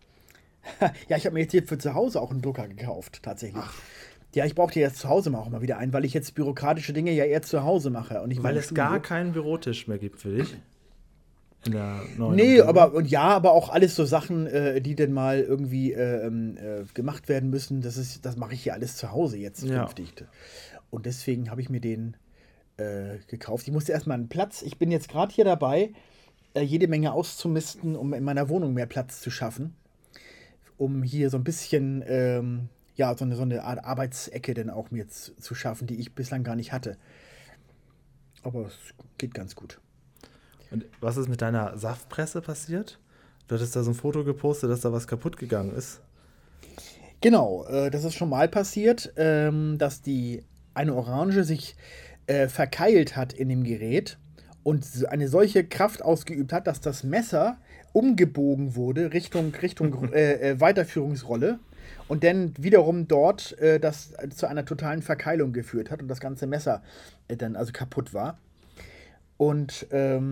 [SPEAKER 2] Ja, ich habe mir jetzt hier für zu Hause auch einen Drucker gekauft, tatsächlich. Ach. Ja, ich brauchte jetzt zu Hause auch mal wieder einen, weil ich jetzt bürokratische Dinge ja eher zu Hause mache. Und nicht
[SPEAKER 3] weil es gar keinen Bürotisch mehr gibt für dich? In der neuen
[SPEAKER 2] Umgebung. aber auch alles so Sachen, die denn mal irgendwie gemacht werden müssen. Das mache ich hier alles zu Hause jetzt künftig. Und deswegen habe ich mir den gekauft. Ich musste erstmal einen Platz. Ich bin jetzt gerade hier dabei, jede Menge auszumisten, um in meiner Wohnung mehr Platz zu schaffen. Um hier so ein bisschen, so eine Art Arbeitsecke dann auch mir zu schaffen, die ich bislang gar nicht hatte. Aber es geht ganz gut.
[SPEAKER 3] Und was ist mit deiner Saftpresse passiert? Du hattest da so ein Foto gepostet, dass da was kaputt gegangen ist.
[SPEAKER 2] Genau, das ist schon mal passiert, dass eine Orange sich verkeilt hat in dem Gerät und eine solche Kraft ausgeübt hat, dass das Messer umgebogen wurde Richtung Weiterführungsrolle und dann wiederum dort das zu einer totalen Verkeilung geführt hat und das ganze Messer dann also kaputt war. Und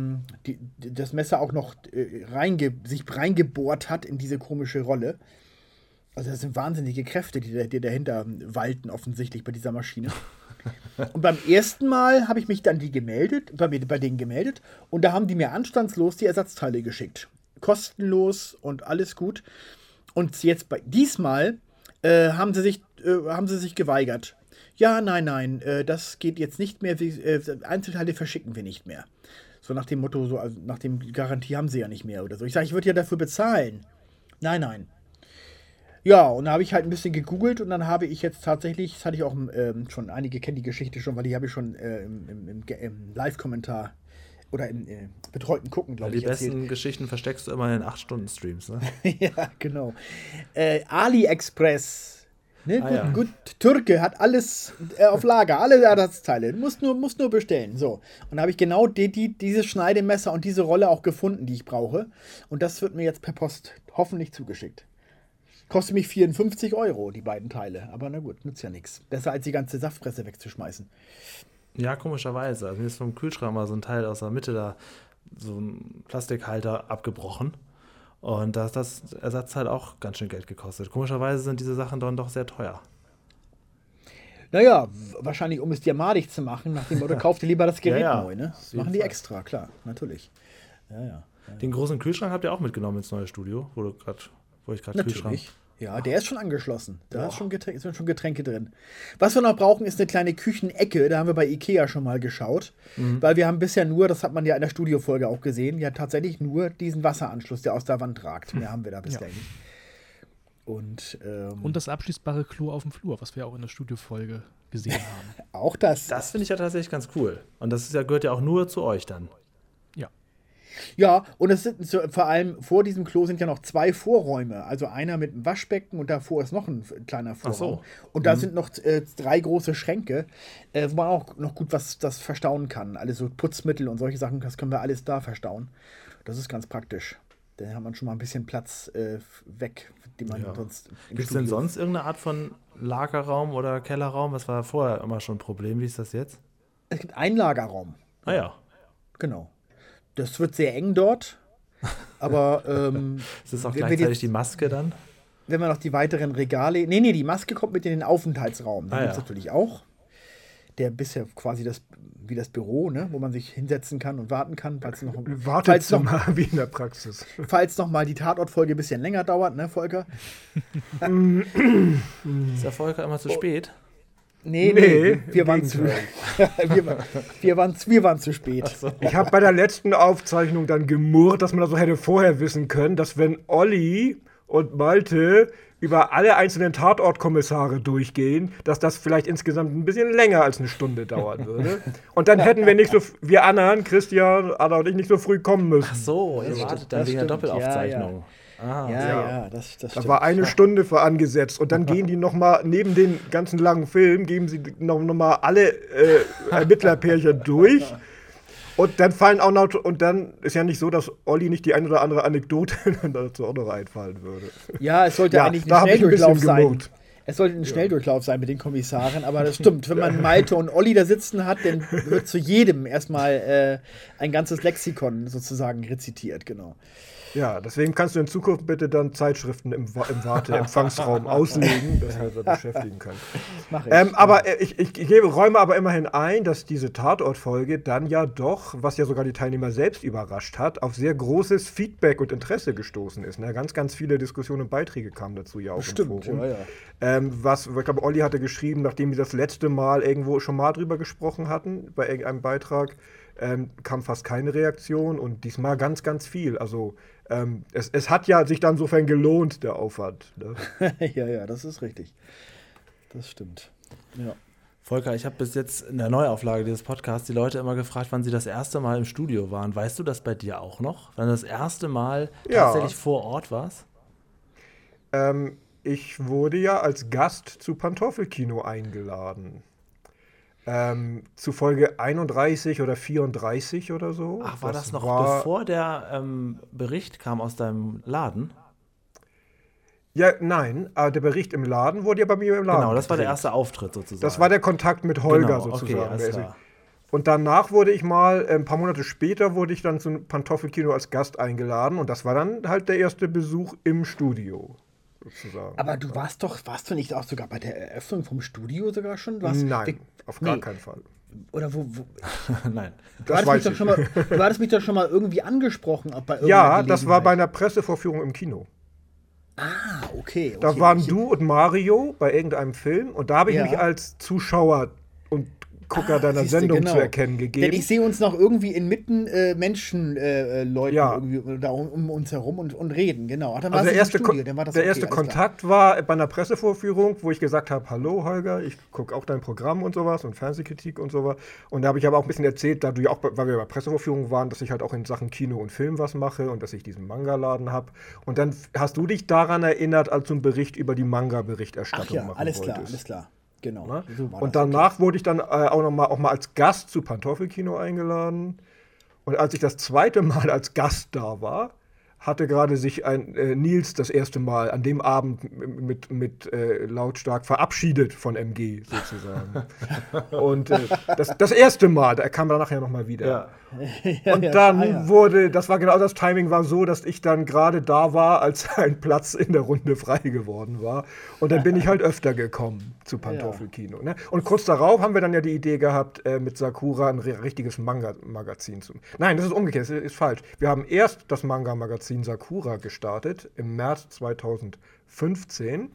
[SPEAKER 2] das Messer auch noch sich reingebohrt hat in diese komische Rolle. Also das sind wahnsinnige Kräfte, die dahinter walten offensichtlich bei dieser Maschine. Und beim ersten Mal habe ich mich dann bei denen gemeldet und da haben die mir anstandslos die Ersatzteile geschickt. Kostenlos und alles gut. Und jetzt diesmal haben sie sich geweigert. Ja, nein, das geht jetzt nicht mehr. Einzelteile verschicken wir nicht mehr. So nach dem Motto, also nach dem Garantie haben sie ja nicht mehr oder so. Ich sage, ich würde ja dafür bezahlen. Nein. Ja, und da habe ich halt ein bisschen gegoogelt und dann habe ich jetzt tatsächlich, das hatte ich auch schon, einige kennen die Geschichte schon, weil die habe ich schon im Live-Kommentar oder im betreuten Gucken, glaube ich, erzählt.
[SPEAKER 3] Die besten Geschichten versteckst du immer in 8-Stunden-Streams, ne?
[SPEAKER 2] Ja, genau. AliExpress. Ne? Gut, Türke hat alles auf Lager, alle Ersatzteile. Du musst nur bestellen. So. Und da habe ich genau dieses Schneidemesser und diese Rolle auch gefunden, die ich brauche. Und das wird mir jetzt per Post hoffentlich zugeschickt. Kostet mich 54 €, die beiden Teile. Aber na gut, nützt ja nichts. Besser als die ganze Saftpresse wegzuschmeißen.
[SPEAKER 3] Ja, komischerweise. Also mir ist vom Kühlschrank mal so ein Teil aus der Mitte da, so ein Plastikhalter abgebrochen. Und da hat das Ersatzteil auch ganz schön Geld gekostet. Komischerweise sind diese Sachen dann doch sehr teuer.
[SPEAKER 2] Naja, wahrscheinlich um es dir madig zu machen, nach dem Motto, kauf dir lieber das Gerät neu. Ne? Das machen die extra, klar, natürlich. Ja.
[SPEAKER 3] Den großen Kühlschrank habt ihr auch mitgenommen ins neue Studio, wo ich gerade Kühlschrank.
[SPEAKER 2] Ja, der ist schon angeschlossen. Da sind schon Getränke drin. Was wir noch brauchen, ist eine kleine Küchenecke. Da haben wir bei Ikea schon mal geschaut. Weil wir haben bisher nur, das hat man ja in der Studiofolge auch gesehen, ja tatsächlich nur diesen Wasseranschluss, der aus der Wand ragt. Mehr haben wir da bisher nicht. Und
[SPEAKER 1] das abschließbare Klo auf dem Flur, was wir auch in der Studiofolge gesehen haben.
[SPEAKER 2] Auch das.
[SPEAKER 3] Das finde ich ja tatsächlich ganz cool. Und das gehört ja auch nur zu euch dann.
[SPEAKER 2] Ja, und es sind vor allem vor diesem Klo sind ja noch 2 Vorräume. Also einer mit einem Waschbecken und davor ist noch ein kleiner Vorraum.
[SPEAKER 3] Ach so.
[SPEAKER 2] Und da sind noch 3 große Schränke, wo man auch noch gut das verstauen kann. Alles so Putzmittel und solche Sachen, das können wir alles da verstauen. Das ist ganz praktisch. Dann hat man schon mal ein bisschen Platz weg, den man sonst.
[SPEAKER 3] Gibt es denn sonst irgendeine Art von Lagerraum oder Kellerraum? Das war vorher immer schon ein Problem. Wie ist das jetzt?
[SPEAKER 2] Es gibt einen Lagerraum.
[SPEAKER 3] Ah ja.
[SPEAKER 2] Genau. Das wird sehr eng dort, aber
[SPEAKER 3] ist das auch gleichzeitig die Maske dann?
[SPEAKER 2] wenn wir noch die weiteren Regale. Nee, die Maske kommt mit in den Aufenthaltsraum. Den gibt es natürlich auch. Der bisher quasi wie das Büro, ne, wo man sich hinsetzen kann und warten kann.
[SPEAKER 4] Wartezimmer wie in der Praxis.
[SPEAKER 2] Falls noch mal die Tatortfolge ein bisschen länger dauert, ne, Volker?
[SPEAKER 3] Ist der Volker immer zu spät?
[SPEAKER 2] Nee, wir waren zu spät.
[SPEAKER 4] So. Ich habe bei der letzten Aufzeichnung dann gemurrt, dass man das so hätte vorher wissen können, dass wenn Olli und Malte über alle einzelnen Tatortkommissare durchgehen, dass das vielleicht insgesamt ein bisschen länger als eine Stunde dauern würde. Und dann hätten wir nicht so, wir anderen, Christian, Anna und ich, nicht so früh kommen müssen.
[SPEAKER 3] Ach so, ihr wartet dann wegen der Doppelaufzeichnung.
[SPEAKER 4] Da war eine Stunde für angesetzt. Und dann gehen die noch mal, neben den ganzen langen Film, geben sie noch mal alle Ermittlerpärchen durch. Und dann fallen auch noch, und dann ist ja nicht so, dass Olli nicht die eine oder andere Anekdote dazu auch noch einfallen würde.
[SPEAKER 2] Ja, es sollte eigentlich ein Schnelldurchlauf sein. Es sollte ein Schnelldurchlauf sein mit den Kommissaren, aber das stimmt. Wenn man Malte und Olli da sitzen hat, dann wird zu jedem erstmal ein ganzes Lexikon sozusagen rezitiert, genau.
[SPEAKER 4] Ja, deswegen kannst du in Zukunft bitte dann Zeitschriften im Warteempfangsraum auslegen, dass man das beschäftigen kann.
[SPEAKER 2] Mach ich.
[SPEAKER 4] Aber ich räume aber immerhin ein, dass diese Tatortfolge dann ja doch, was ja sogar die Teilnehmer selbst überrascht hat, auf sehr großes Feedback und Interesse gestoßen ist. Ne? Ganz, ganz viele Diskussionen und Beiträge kamen dazu ja auch im Forum. Ja. Ich glaube, Olli hatte geschrieben, nachdem wir das letzte Mal irgendwo schon mal drüber gesprochen hatten, bei irgendeinem Beitrag, kam fast keine Reaktion und diesmal ganz, ganz viel. Also es hat ja sich dann insofern gelohnt, der Aufwand. Ne?
[SPEAKER 2] Ja, das ist richtig. Das stimmt. Ja.
[SPEAKER 3] Volker, ich habe bis jetzt in der Neuauflage dieses Podcasts die Leute immer gefragt, wann sie das erste Mal im Studio waren. Weißt du das bei dir auch noch? Wann du das erste Mal tatsächlich vor Ort warst?
[SPEAKER 4] Ich wurde ja als Gast zu Pantoffelkino eingeladen. Zu Folge 31 oder 34 oder so.
[SPEAKER 3] Ach, war das noch bevor der Bericht kam aus deinem Laden?
[SPEAKER 4] Ja, nein, aber der Bericht im Laden wurde ja bei mir im Laden.
[SPEAKER 3] Genau, das war der erste Auftritt sozusagen.
[SPEAKER 4] Das war der Kontakt mit Holger sozusagen. Okay, und danach wurde ich mal, ein paar Monate später, wurde ich dann zum Pantoffelkino als Gast eingeladen und das war dann halt der erste Besuch im Studio. Sozusagen.
[SPEAKER 2] Aber du warst du nicht auch sogar bei der Eröffnung vom Studio sogar schon?
[SPEAKER 4] Nein, auf gar keinen Fall.
[SPEAKER 2] Oder wo?
[SPEAKER 3] Nein.
[SPEAKER 2] Du hattest mich doch schon mal irgendwie angesprochen.
[SPEAKER 4] Ja, das war bei einer Pressevorführung im Kino.
[SPEAKER 2] Ah, okay.
[SPEAKER 4] Da waren du und Mario bei irgendeinem Film und da habe ich mich als Zuschauer und Gucker deiner Sendung zu erkennen gegeben.
[SPEAKER 2] Denn ich sehe uns noch irgendwie inmitten Leuten irgendwie da um uns herum und reden, genau. Ach, dann
[SPEAKER 4] also der erste Kontakt war bei einer Pressevorführung, wo ich gesagt habe, hallo Holger, ich gucke auch dein Programm und sowas und Fernsehkritik und sowas. Und da habe ich aber auch ein bisschen erzählt, da du ja auch, weil wir bei Pressevorführungen waren, dass ich halt auch in Sachen Kino und Film was mache und dass ich diesen Manga-Laden habe. Und dann hast du dich daran erinnert, als du einen Bericht über die Manga-Berichterstattung machen wolltest.
[SPEAKER 2] Alles klar. Genau.
[SPEAKER 4] Ne? So und danach wurde ich dann auch mal als Gast zu Pantoffelkino eingeladen. Und als ich das zweite Mal als Gast da war, hatte gerade sich Nils das erste Mal an dem Abend mit lautstark verabschiedet von MG sozusagen. Und das erste Mal, da kam er nachher noch mal wieder. Ja. Und dann das war genau das Timing war so, dass ich dann gerade da war, als ein Platz in der Runde frei geworden war. Und dann bin ich halt öfter gekommen zu Pantoffelkino. Ne? Und kurz darauf haben wir dann ja die Idee gehabt, mit Sakura ein richtiges Manga-Magazin zu. Nein, das ist umgekehrt, das ist falsch. Wir haben erst das Manga-Magazin Sakura gestartet im März 2015.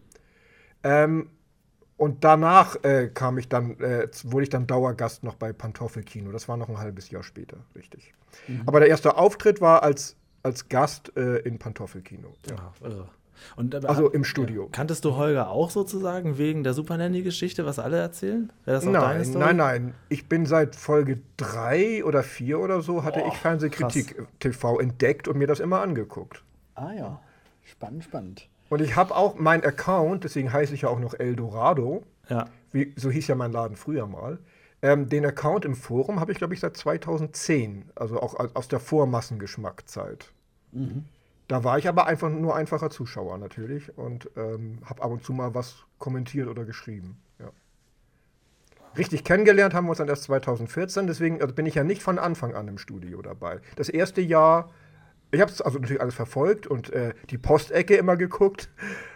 [SPEAKER 4] Und danach wurde ich dann Dauergast noch bei Pantoffelkino. Das war noch ein halbes Jahr später, richtig. Aber der erste Auftritt war als Gast in Pantoffelkino. Ja.
[SPEAKER 3] Irre. Und,
[SPEAKER 4] also im Studio.
[SPEAKER 3] Kanntest du Holger auch sozusagen wegen der Super Nanny-Geschichte, was alle erzählen? Wäre das auch deine Story?
[SPEAKER 4] Nein. Ich bin seit Folge 3 oder 4 oder so, hatte ich Fernsehkritik TV entdeckt und mir das immer angeguckt.
[SPEAKER 2] Ah ja, spannend.
[SPEAKER 4] Und ich habe auch meinen Account, deswegen heiße ich ja auch noch Eldorado, so hieß ja mein Laden früher mal, den Account im Forum habe ich, glaube ich, seit 2010, also auch aus der Vormassengeschmackzeit. Mhm. Da war ich aber nur einfacher Zuschauer natürlich und habe ab und zu mal was kommentiert oder geschrieben. Ja. Richtig kennengelernt haben wir uns dann erst 2014, deswegen bin ich ja nicht von Anfang an im Studio dabei. Das erste Jahr, ich habe es also natürlich alles verfolgt und die Postecke immer geguckt,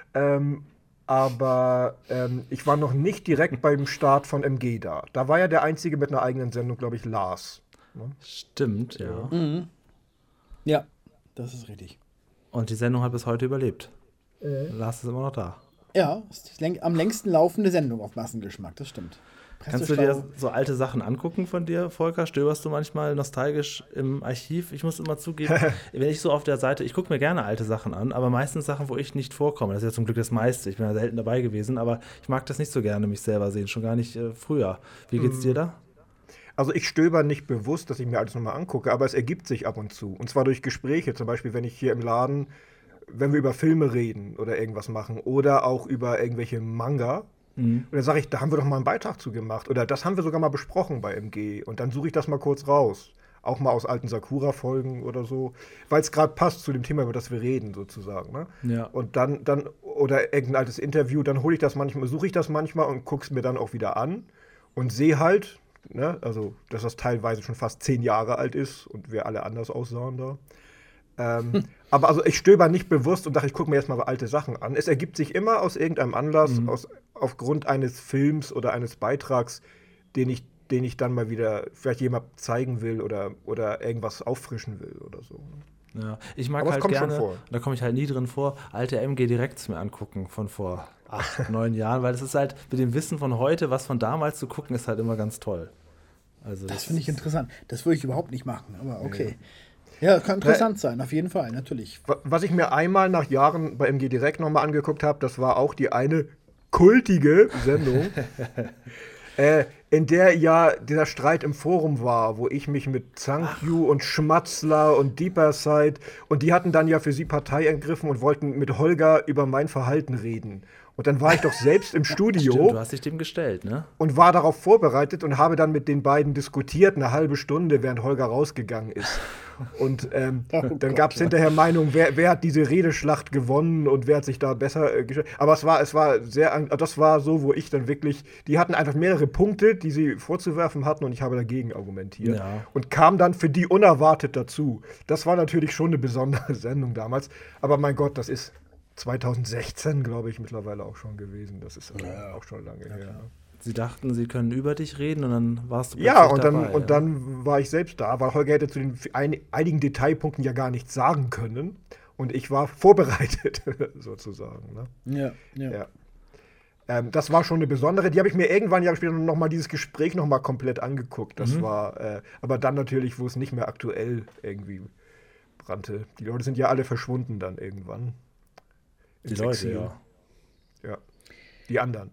[SPEAKER 4] Aber ich war noch nicht direkt beim Start von MG da. Da war ja der Einzige mit einer eigenen Sendung, glaube ich, Lars. Ne?
[SPEAKER 3] Stimmt, ja.
[SPEAKER 2] Mhm. Ja, das ist richtig.
[SPEAKER 3] Und die Sendung hat bis heute überlebt. Lars ist immer noch da.
[SPEAKER 2] Ja, ist am längsten laufende Sendung auf Massengeschmack, das stimmt.
[SPEAKER 3] Kannst du dir so alte Sachen angucken von dir, Volker? Stöberst du manchmal nostalgisch im Archiv? Ich muss immer zugeben, wenn ich so auf der Seite, ich gucke mir gerne alte Sachen an, aber meistens Sachen, wo ich nicht vorkomme. Das ist ja zum Glück das meiste. Ich bin ja selten dabei gewesen, aber ich mag das nicht so gerne, mich selber sehen, schon gar nicht früher. Wie geht's dir da?
[SPEAKER 4] Also ich stöber nicht bewusst, dass ich mir alles nochmal angucke, aber es ergibt sich ab und zu. Und zwar durch Gespräche, zum Beispiel, wenn ich hier im Laden, wenn wir über Filme reden oder irgendwas machen oder auch über irgendwelche Manga. Und dann sage ich, da haben wir doch mal einen Beitrag zu gemacht. Oder das haben wir sogar mal besprochen bei MG. Und dann suche ich das mal kurz raus. Auch mal aus alten Sakura-Folgen oder so. Weil es gerade passt zu dem Thema, über das wir reden, sozusagen. Ne?
[SPEAKER 3] Ja.
[SPEAKER 4] Und dann, oder irgendein altes Interview, dann suche ich das manchmal und gucke es mir dann auch wieder an. Und sehe halt, ne, also, dass das teilweise schon fast 10 Jahre alt ist und wir alle anders aussahen da. Aber also ich stöber nicht bewusst und dachte, ich gucke mir erstmal alte Sachen an. Es ergibt sich immer aus irgendeinem Anlass, aufgrund eines Films oder eines Beitrags, den ich dann mal wieder vielleicht jemand zeigen will oder irgendwas auffrischen will oder so.
[SPEAKER 3] Ja, ich mag halt gerne, da komme ich halt nie drin vor, alte MG Directs mir angucken von vor 8, 9 Jahren, weil das ist halt mit dem Wissen von heute, was von damals zu gucken, ist halt immer ganz toll. Also
[SPEAKER 2] das finde ich interessant. Das würde ich überhaupt nicht machen, aber okay. Ja, kann interessant sein, auf jeden Fall, natürlich.
[SPEAKER 4] Was ich mir einmal nach Jahren bei MG Direkt nochmal angeguckt habe, das war auch die eine kultige Sendung, in der ja dieser Streit im Forum war, wo ich mich mit Zankyu und Schmatzler und Deeper Side, und die hatten dann ja für sie Partei ergriffen und wollten mit Holger über mein Verhalten reden. Und dann war ich doch selbst im Studio.
[SPEAKER 3] Stimmt, du hast dich dem gestellt, ne?
[SPEAKER 4] Und war darauf vorbereitet und habe dann mit den beiden diskutiert, eine halbe Stunde, während Holger rausgegangen ist. Und dann gab es hinterher Meinungen, wer hat diese Redeschlacht gewonnen und wer hat sich da besser gestellt. Aber das war so, wo ich dann wirklich, die hatten einfach mehrere Punkte, die sie vorzuwerfen hatten und ich habe dagegen argumentiert. Ja. Und kam dann für die unerwartet dazu. Das war natürlich schon eine besondere Sendung damals. Aber mein Gott, das ist 2016, glaube ich, mittlerweile auch schon gewesen. Das ist auch schon lange her. Ne?
[SPEAKER 3] Sie dachten, sie können über dich reden und dann warst du
[SPEAKER 4] plötzlich dabei. Und dann war ich selbst da, weil Holger hätte zu den einigen Detailpunkten ja gar nichts sagen können. Und ich war vorbereitet, sozusagen. Ne? Ja. Das war schon eine besondere. Die habe ich mir irgendwann Jahre später nochmal dieses Gespräch nochmal komplett angeguckt. Das war, aber dann natürlich, wo es nicht mehr aktuell irgendwie brannte. Die Leute sind ja alle verschwunden dann irgendwann.
[SPEAKER 3] Die Leute,
[SPEAKER 4] ja. Die anderen.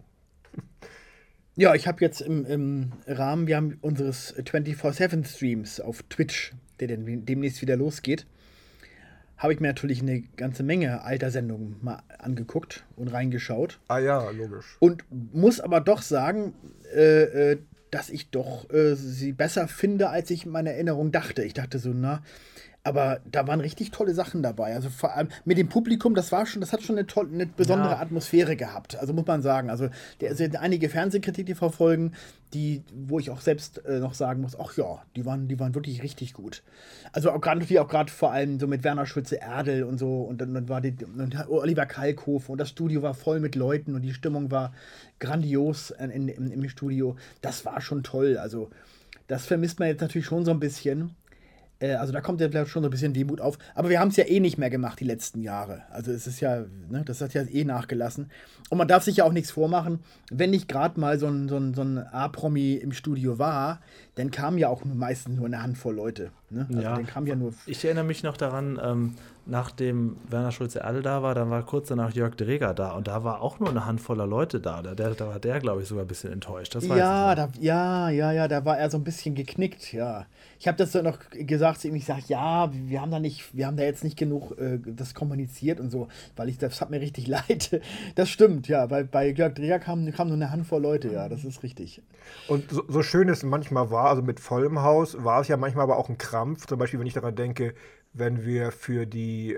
[SPEAKER 2] Ja, ich habe jetzt im Rahmen, wir haben unseres 24/7-Streams auf Twitch, der demnächst wieder losgeht, habe ich mir natürlich eine ganze Menge alter Sendungen mal angeguckt und reingeschaut.
[SPEAKER 4] Ah ja, logisch.
[SPEAKER 2] Und muss aber doch sagen, dass ich doch sie besser finde, als ich in meiner Erinnerung dachte. Ich dachte so, aber da waren richtig tolle Sachen dabei. Also vor allem mit dem Publikum, das hat schon eine besondere Atmosphäre gehabt. Also muss man sagen. Also sind einige Fernsehkritik, die verfolgen, wo ich auch selbst noch sagen muss, ach ja, die waren wirklich richtig gut. Also auch gerade vor allem so mit Werner Schulze-Erdl und so und dann war und Oliver Kalkofe und das Studio war voll mit Leuten und die Stimmung war grandios im Studio. Das war schon toll. Also das vermisst man jetzt natürlich schon so ein bisschen. Also da kommt ja vielleicht schon so ein bisschen Demut auf. Aber wir haben es ja eh nicht mehr gemacht die letzten Jahre. Also es ist ja, das hat ja eh nachgelassen. Und man darf sich ja auch nichts vormachen. Wenn nicht gerade mal so ein A-Promi im Studio war, dann kam ja auch meistens nur eine Handvoll Leute. Ne? Also dann kam ja nur.
[SPEAKER 3] Ich erinnere mich noch daran, nachdem Werner Schulze-Erdl da war, dann war kurz danach Jörg Dreger da. Und da war auch nur eine Handvoller Leute da. Da war der, glaube ich, sogar ein bisschen enttäuscht. Das weiß ich noch.
[SPEAKER 2] Da war er so ein bisschen geknickt, ja. Ich habe das dann noch gesagt zu ihm, ich sage, ja, wir haben da jetzt nicht genug das kommuniziert und so, weil das hat mir richtig leid. Das stimmt, ja, bei Jörg Dreger kam nur eine Handvoll Leute, ja, das ist richtig.
[SPEAKER 4] Und so schön es manchmal war, also mit vollem Haus, war es ja manchmal aber auch ein Krampf, zum Beispiel, wenn ich daran denke, wenn wir für die,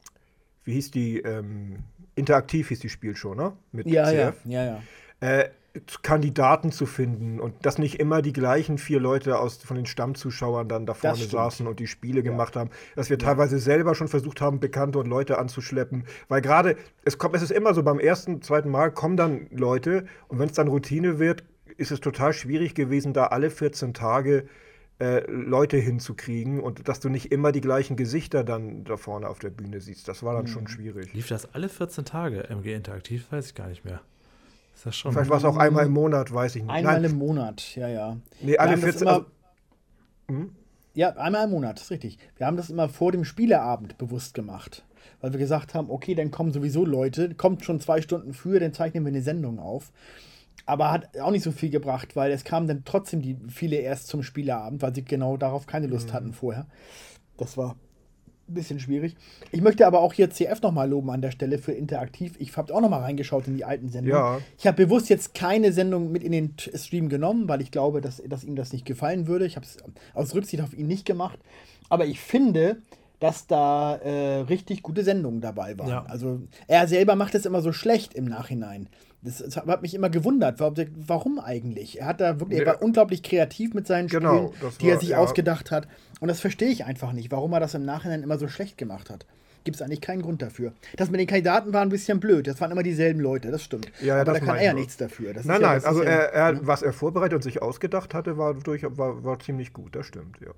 [SPEAKER 4] wie hieß die, Interaktiv hieß die Spielshow, ne? Mit
[SPEAKER 2] CF. Ja.
[SPEAKER 4] Kandidaten zu finden und dass nicht immer die gleichen 4 Leute von den Stammzuschauern dann da vorne saßen und die Spiele gemacht haben, dass wir teilweise selber schon versucht haben, Bekannte und Leute anzuschleppen, weil gerade, es ist immer so, beim ersten, zweiten Mal kommen dann Leute und wenn es dann Routine wird, ist es total schwierig gewesen, da alle 14 Tage Leute hinzukriegen und dass du nicht immer die gleichen Gesichter dann da vorne auf der Bühne siehst. Das war dann schon schwierig.
[SPEAKER 3] Lief das alle 14 Tage MG Interaktiv? Weiß ich gar nicht mehr. Ist das schon?
[SPEAKER 4] Vielleicht war es auch einmal im Monat, weiß ich nicht.
[SPEAKER 2] Einmal im Monat, ja.
[SPEAKER 4] Nee, alle 14
[SPEAKER 2] Ja, einmal im Monat, ist richtig. Wir haben das immer vor dem Spieleabend bewusst gemacht. Weil wir gesagt haben, okay, dann kommen sowieso Leute, kommt schon 2 Stunden früher, dann zeichnen wir eine Sendung auf. Aber hat auch nicht so viel gebracht, weil es kamen dann trotzdem viele erst zum Spieleabend, weil sie genau darauf keine Lust hatten vorher. Das war ein bisschen schwierig. Ich möchte aber auch hier CF nochmal loben an der Stelle für Interaktiv. Ich habe auch nochmal reingeschaut in die alten Sendungen.
[SPEAKER 4] Ja.
[SPEAKER 2] Ich habe bewusst jetzt keine Sendung mit in den Stream genommen, weil ich glaube, dass ihm das nicht gefallen würde. Ich habe es aus Rücksicht auf ihn nicht gemacht. Aber ich finde, dass da richtig gute Sendungen dabei waren. Ja. Also er selber macht es immer so schlecht im Nachhinein. Das hat mich immer gewundert. Warum eigentlich? Er war unglaublich kreativ mit seinen Spielen, die er sich ausgedacht hat. Und das verstehe ich einfach nicht, warum er das im Nachhinein immer so schlecht gemacht hat. Gibt es eigentlich keinen Grund dafür. Das mit den Kandidaten war ein bisschen blöd. Das waren immer dieselben Leute, das stimmt.
[SPEAKER 4] Ja,
[SPEAKER 2] aber da kann er ja nichts dafür.
[SPEAKER 4] Nein, also was er vorbereitet und sich ausgedacht hatte, war ziemlich gut. Das stimmt, ja.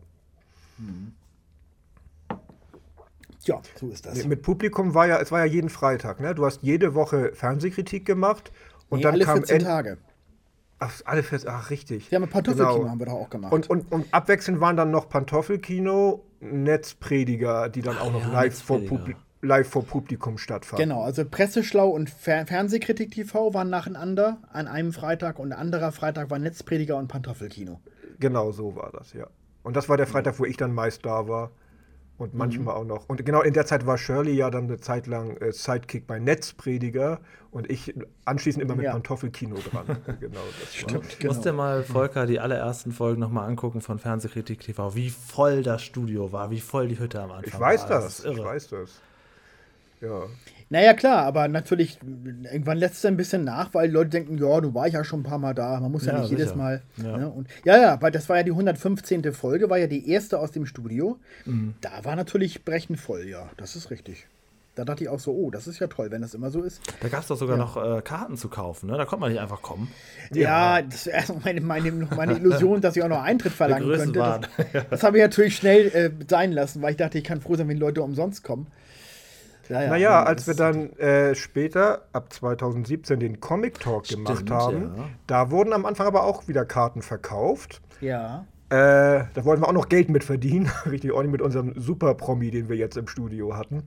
[SPEAKER 2] Ja, so ist das.
[SPEAKER 4] Mit Publikum es war ja jeden Freitag, ne? Du hast jede Woche Fernsehkritik gemacht und dann
[SPEAKER 2] alle
[SPEAKER 4] kam
[SPEAKER 2] 14 Tage.
[SPEAKER 4] Alle 14, richtig.
[SPEAKER 2] Ja, mit Pantoffelkino haben wir doch auch gemacht.
[SPEAKER 4] Und abwechselnd waren dann noch Pantoffelkino, Netzprediger, die dann auch noch live vor Publikum stattfanden.
[SPEAKER 2] Genau, also Presseschlau und Fernsehkritik TV waren nacheinander an einem Freitag und ein anderer Freitag war Netzprediger und Pantoffelkino.
[SPEAKER 4] Genau so war das, ja. Und das war der Freitag, wo ich dann meist da war. Und manchmal auch noch. Und genau in der Zeit war Shirley ja dann eine Zeit lang Sidekick bei Netzprediger und ich anschließend immer mit Pantoffelkino dran. Genau, das
[SPEAKER 3] stimmt. Genau. Musst dir mal, Volker, die allerersten Folgen nochmal angucken von Fernsehkritik TV, wie voll das Studio war, wie voll die Hütte am Anfang
[SPEAKER 4] war. Ich weiß das. Ja.
[SPEAKER 2] Naja, klar, aber natürlich, irgendwann lässt es ein bisschen nach, weil die Leute denken, ja, du warst ja schon ein paar Mal da, man muss ja nicht jedes Mal. Ja. Ne? Und, weil das war ja die 115. Folge, war ja die erste aus dem Studio. Da war natürlich brechend voll, ja, das ist richtig. Da dachte ich auch so, das ist ja toll, wenn das immer so ist.
[SPEAKER 3] Da gab es doch sogar noch Karten zu kaufen, ne? Da konnte man nicht einfach kommen.
[SPEAKER 2] Ja, das wäre meine Illusion, dass ich auch noch Eintritt verlangen könnte. Das habe ich natürlich schnell sein lassen, weil ich dachte, ich kann froh sein, wenn Leute umsonst kommen.
[SPEAKER 4] Naja, als wir dann später, ab 2017, den Comic Talk gemacht haben, da wurden am Anfang aber auch wieder Karten verkauft.
[SPEAKER 2] Ja.
[SPEAKER 4] Da wollten wir auch noch Geld mit verdienen, richtig ordentlich mit unserem Super-Promi, den wir jetzt im Studio hatten.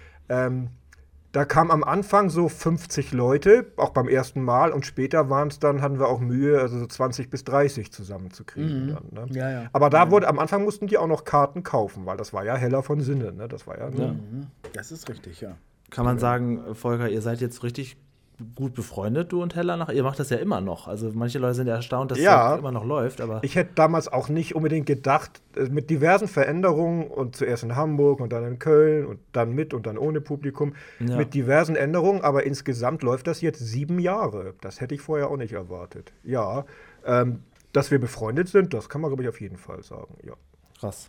[SPEAKER 4] Da kamen am Anfang so 50 Leute, auch beim ersten Mal, und später hatten wir auch Mühe, also so 20 bis 30 zusammenzukriegen. Dann, ne?
[SPEAKER 2] Ja.
[SPEAKER 4] Aber am Anfang mussten die auch noch Karten kaufen, weil das war ja Heller von Sinne. Ne? Das war
[SPEAKER 2] Das ist richtig, ja.
[SPEAKER 3] Kann man sagen, Volker, ihr seid jetzt richtig gut befreundet, du und Heller? Ihr macht das ja immer noch. Also manche Leute sind ja erstaunt, dass das immer noch läuft. Aber
[SPEAKER 4] ich hätte damals auch nicht unbedingt gedacht, mit diversen Veränderungen und zuerst in Hamburg und dann in Köln und dann mit und dann ohne Publikum, mit diversen Änderungen, aber insgesamt läuft das jetzt 7 Jahre. Das hätte ich vorher auch nicht erwartet. Ja, dass wir befreundet sind, das kann man, glaube ich, auf jeden Fall sagen. Ja.
[SPEAKER 3] Krass.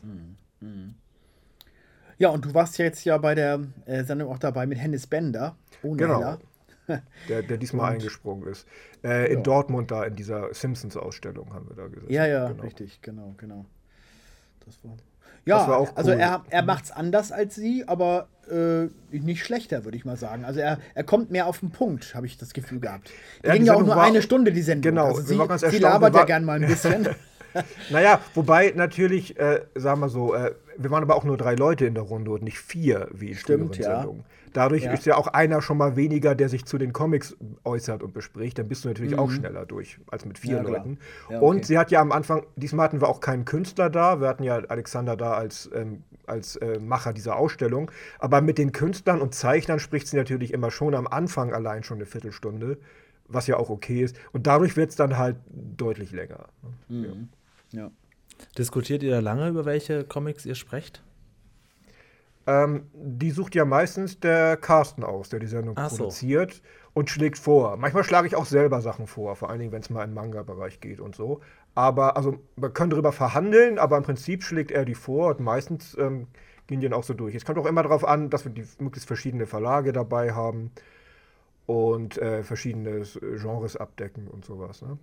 [SPEAKER 2] Ja, und du warst ja jetzt bei der Sendung auch dabei mit Hennis Bender.
[SPEAKER 4] Genau.
[SPEAKER 2] Heller.
[SPEAKER 4] Der diesmal eingesprungen ist. In Dortmund da, in dieser Simpsons-Ausstellung haben wir da gesessen.
[SPEAKER 2] Ja, genau. Richtig, genau. Das war auch cool. Also er macht's anders als sie, aber nicht schlechter, würde ich mal sagen. Also er kommt mehr auf den Punkt, habe ich das Gefühl gehabt. Die ging ja auch nur eine Stunde, die Sendung.
[SPEAKER 4] Genau.
[SPEAKER 2] Also sie labert ja gern mal ein bisschen.
[SPEAKER 4] Naja, wobei natürlich, sagen wir so, wir waren aber auch nur 3 Leute in der Runde und nicht 4, wie in früheren Sendungen. Dadurch ist ja auch einer schon mal weniger, der sich zu den Comics äußert und bespricht. Dann bist du natürlich auch schneller durch, als mit 4 Leuten. Ja, okay. Und sie hat ja am Anfang, diesmal hatten wir auch keinen Künstler da. Wir hatten ja Alexander da als Macher dieser Ausstellung. Aber mit den Künstlern und Zeichnern spricht sie natürlich immer schon am Anfang allein schon eine Viertelstunde, was ja auch okay ist. Und dadurch wird es dann halt deutlich länger.
[SPEAKER 2] Ja.
[SPEAKER 3] Diskutiert ihr da lange, über welche Comics ihr sprecht?
[SPEAKER 4] Die sucht ja meistens der Carsten aus, der die Sendung produziert. und schlägt vor. Manchmal schlage ich auch selber Sachen vor, vor allen Dingen, wenn es mal im Manga-Bereich geht und so. Aber, also, man kann darüber verhandeln, aber im Prinzip schlägt er die vor und meistens gehen die dann auch so durch. Es kommt auch immer darauf an, dass wir die möglichst verschiedene Verlage dabei haben und verschiedene Genres abdecken und sowas. Ne?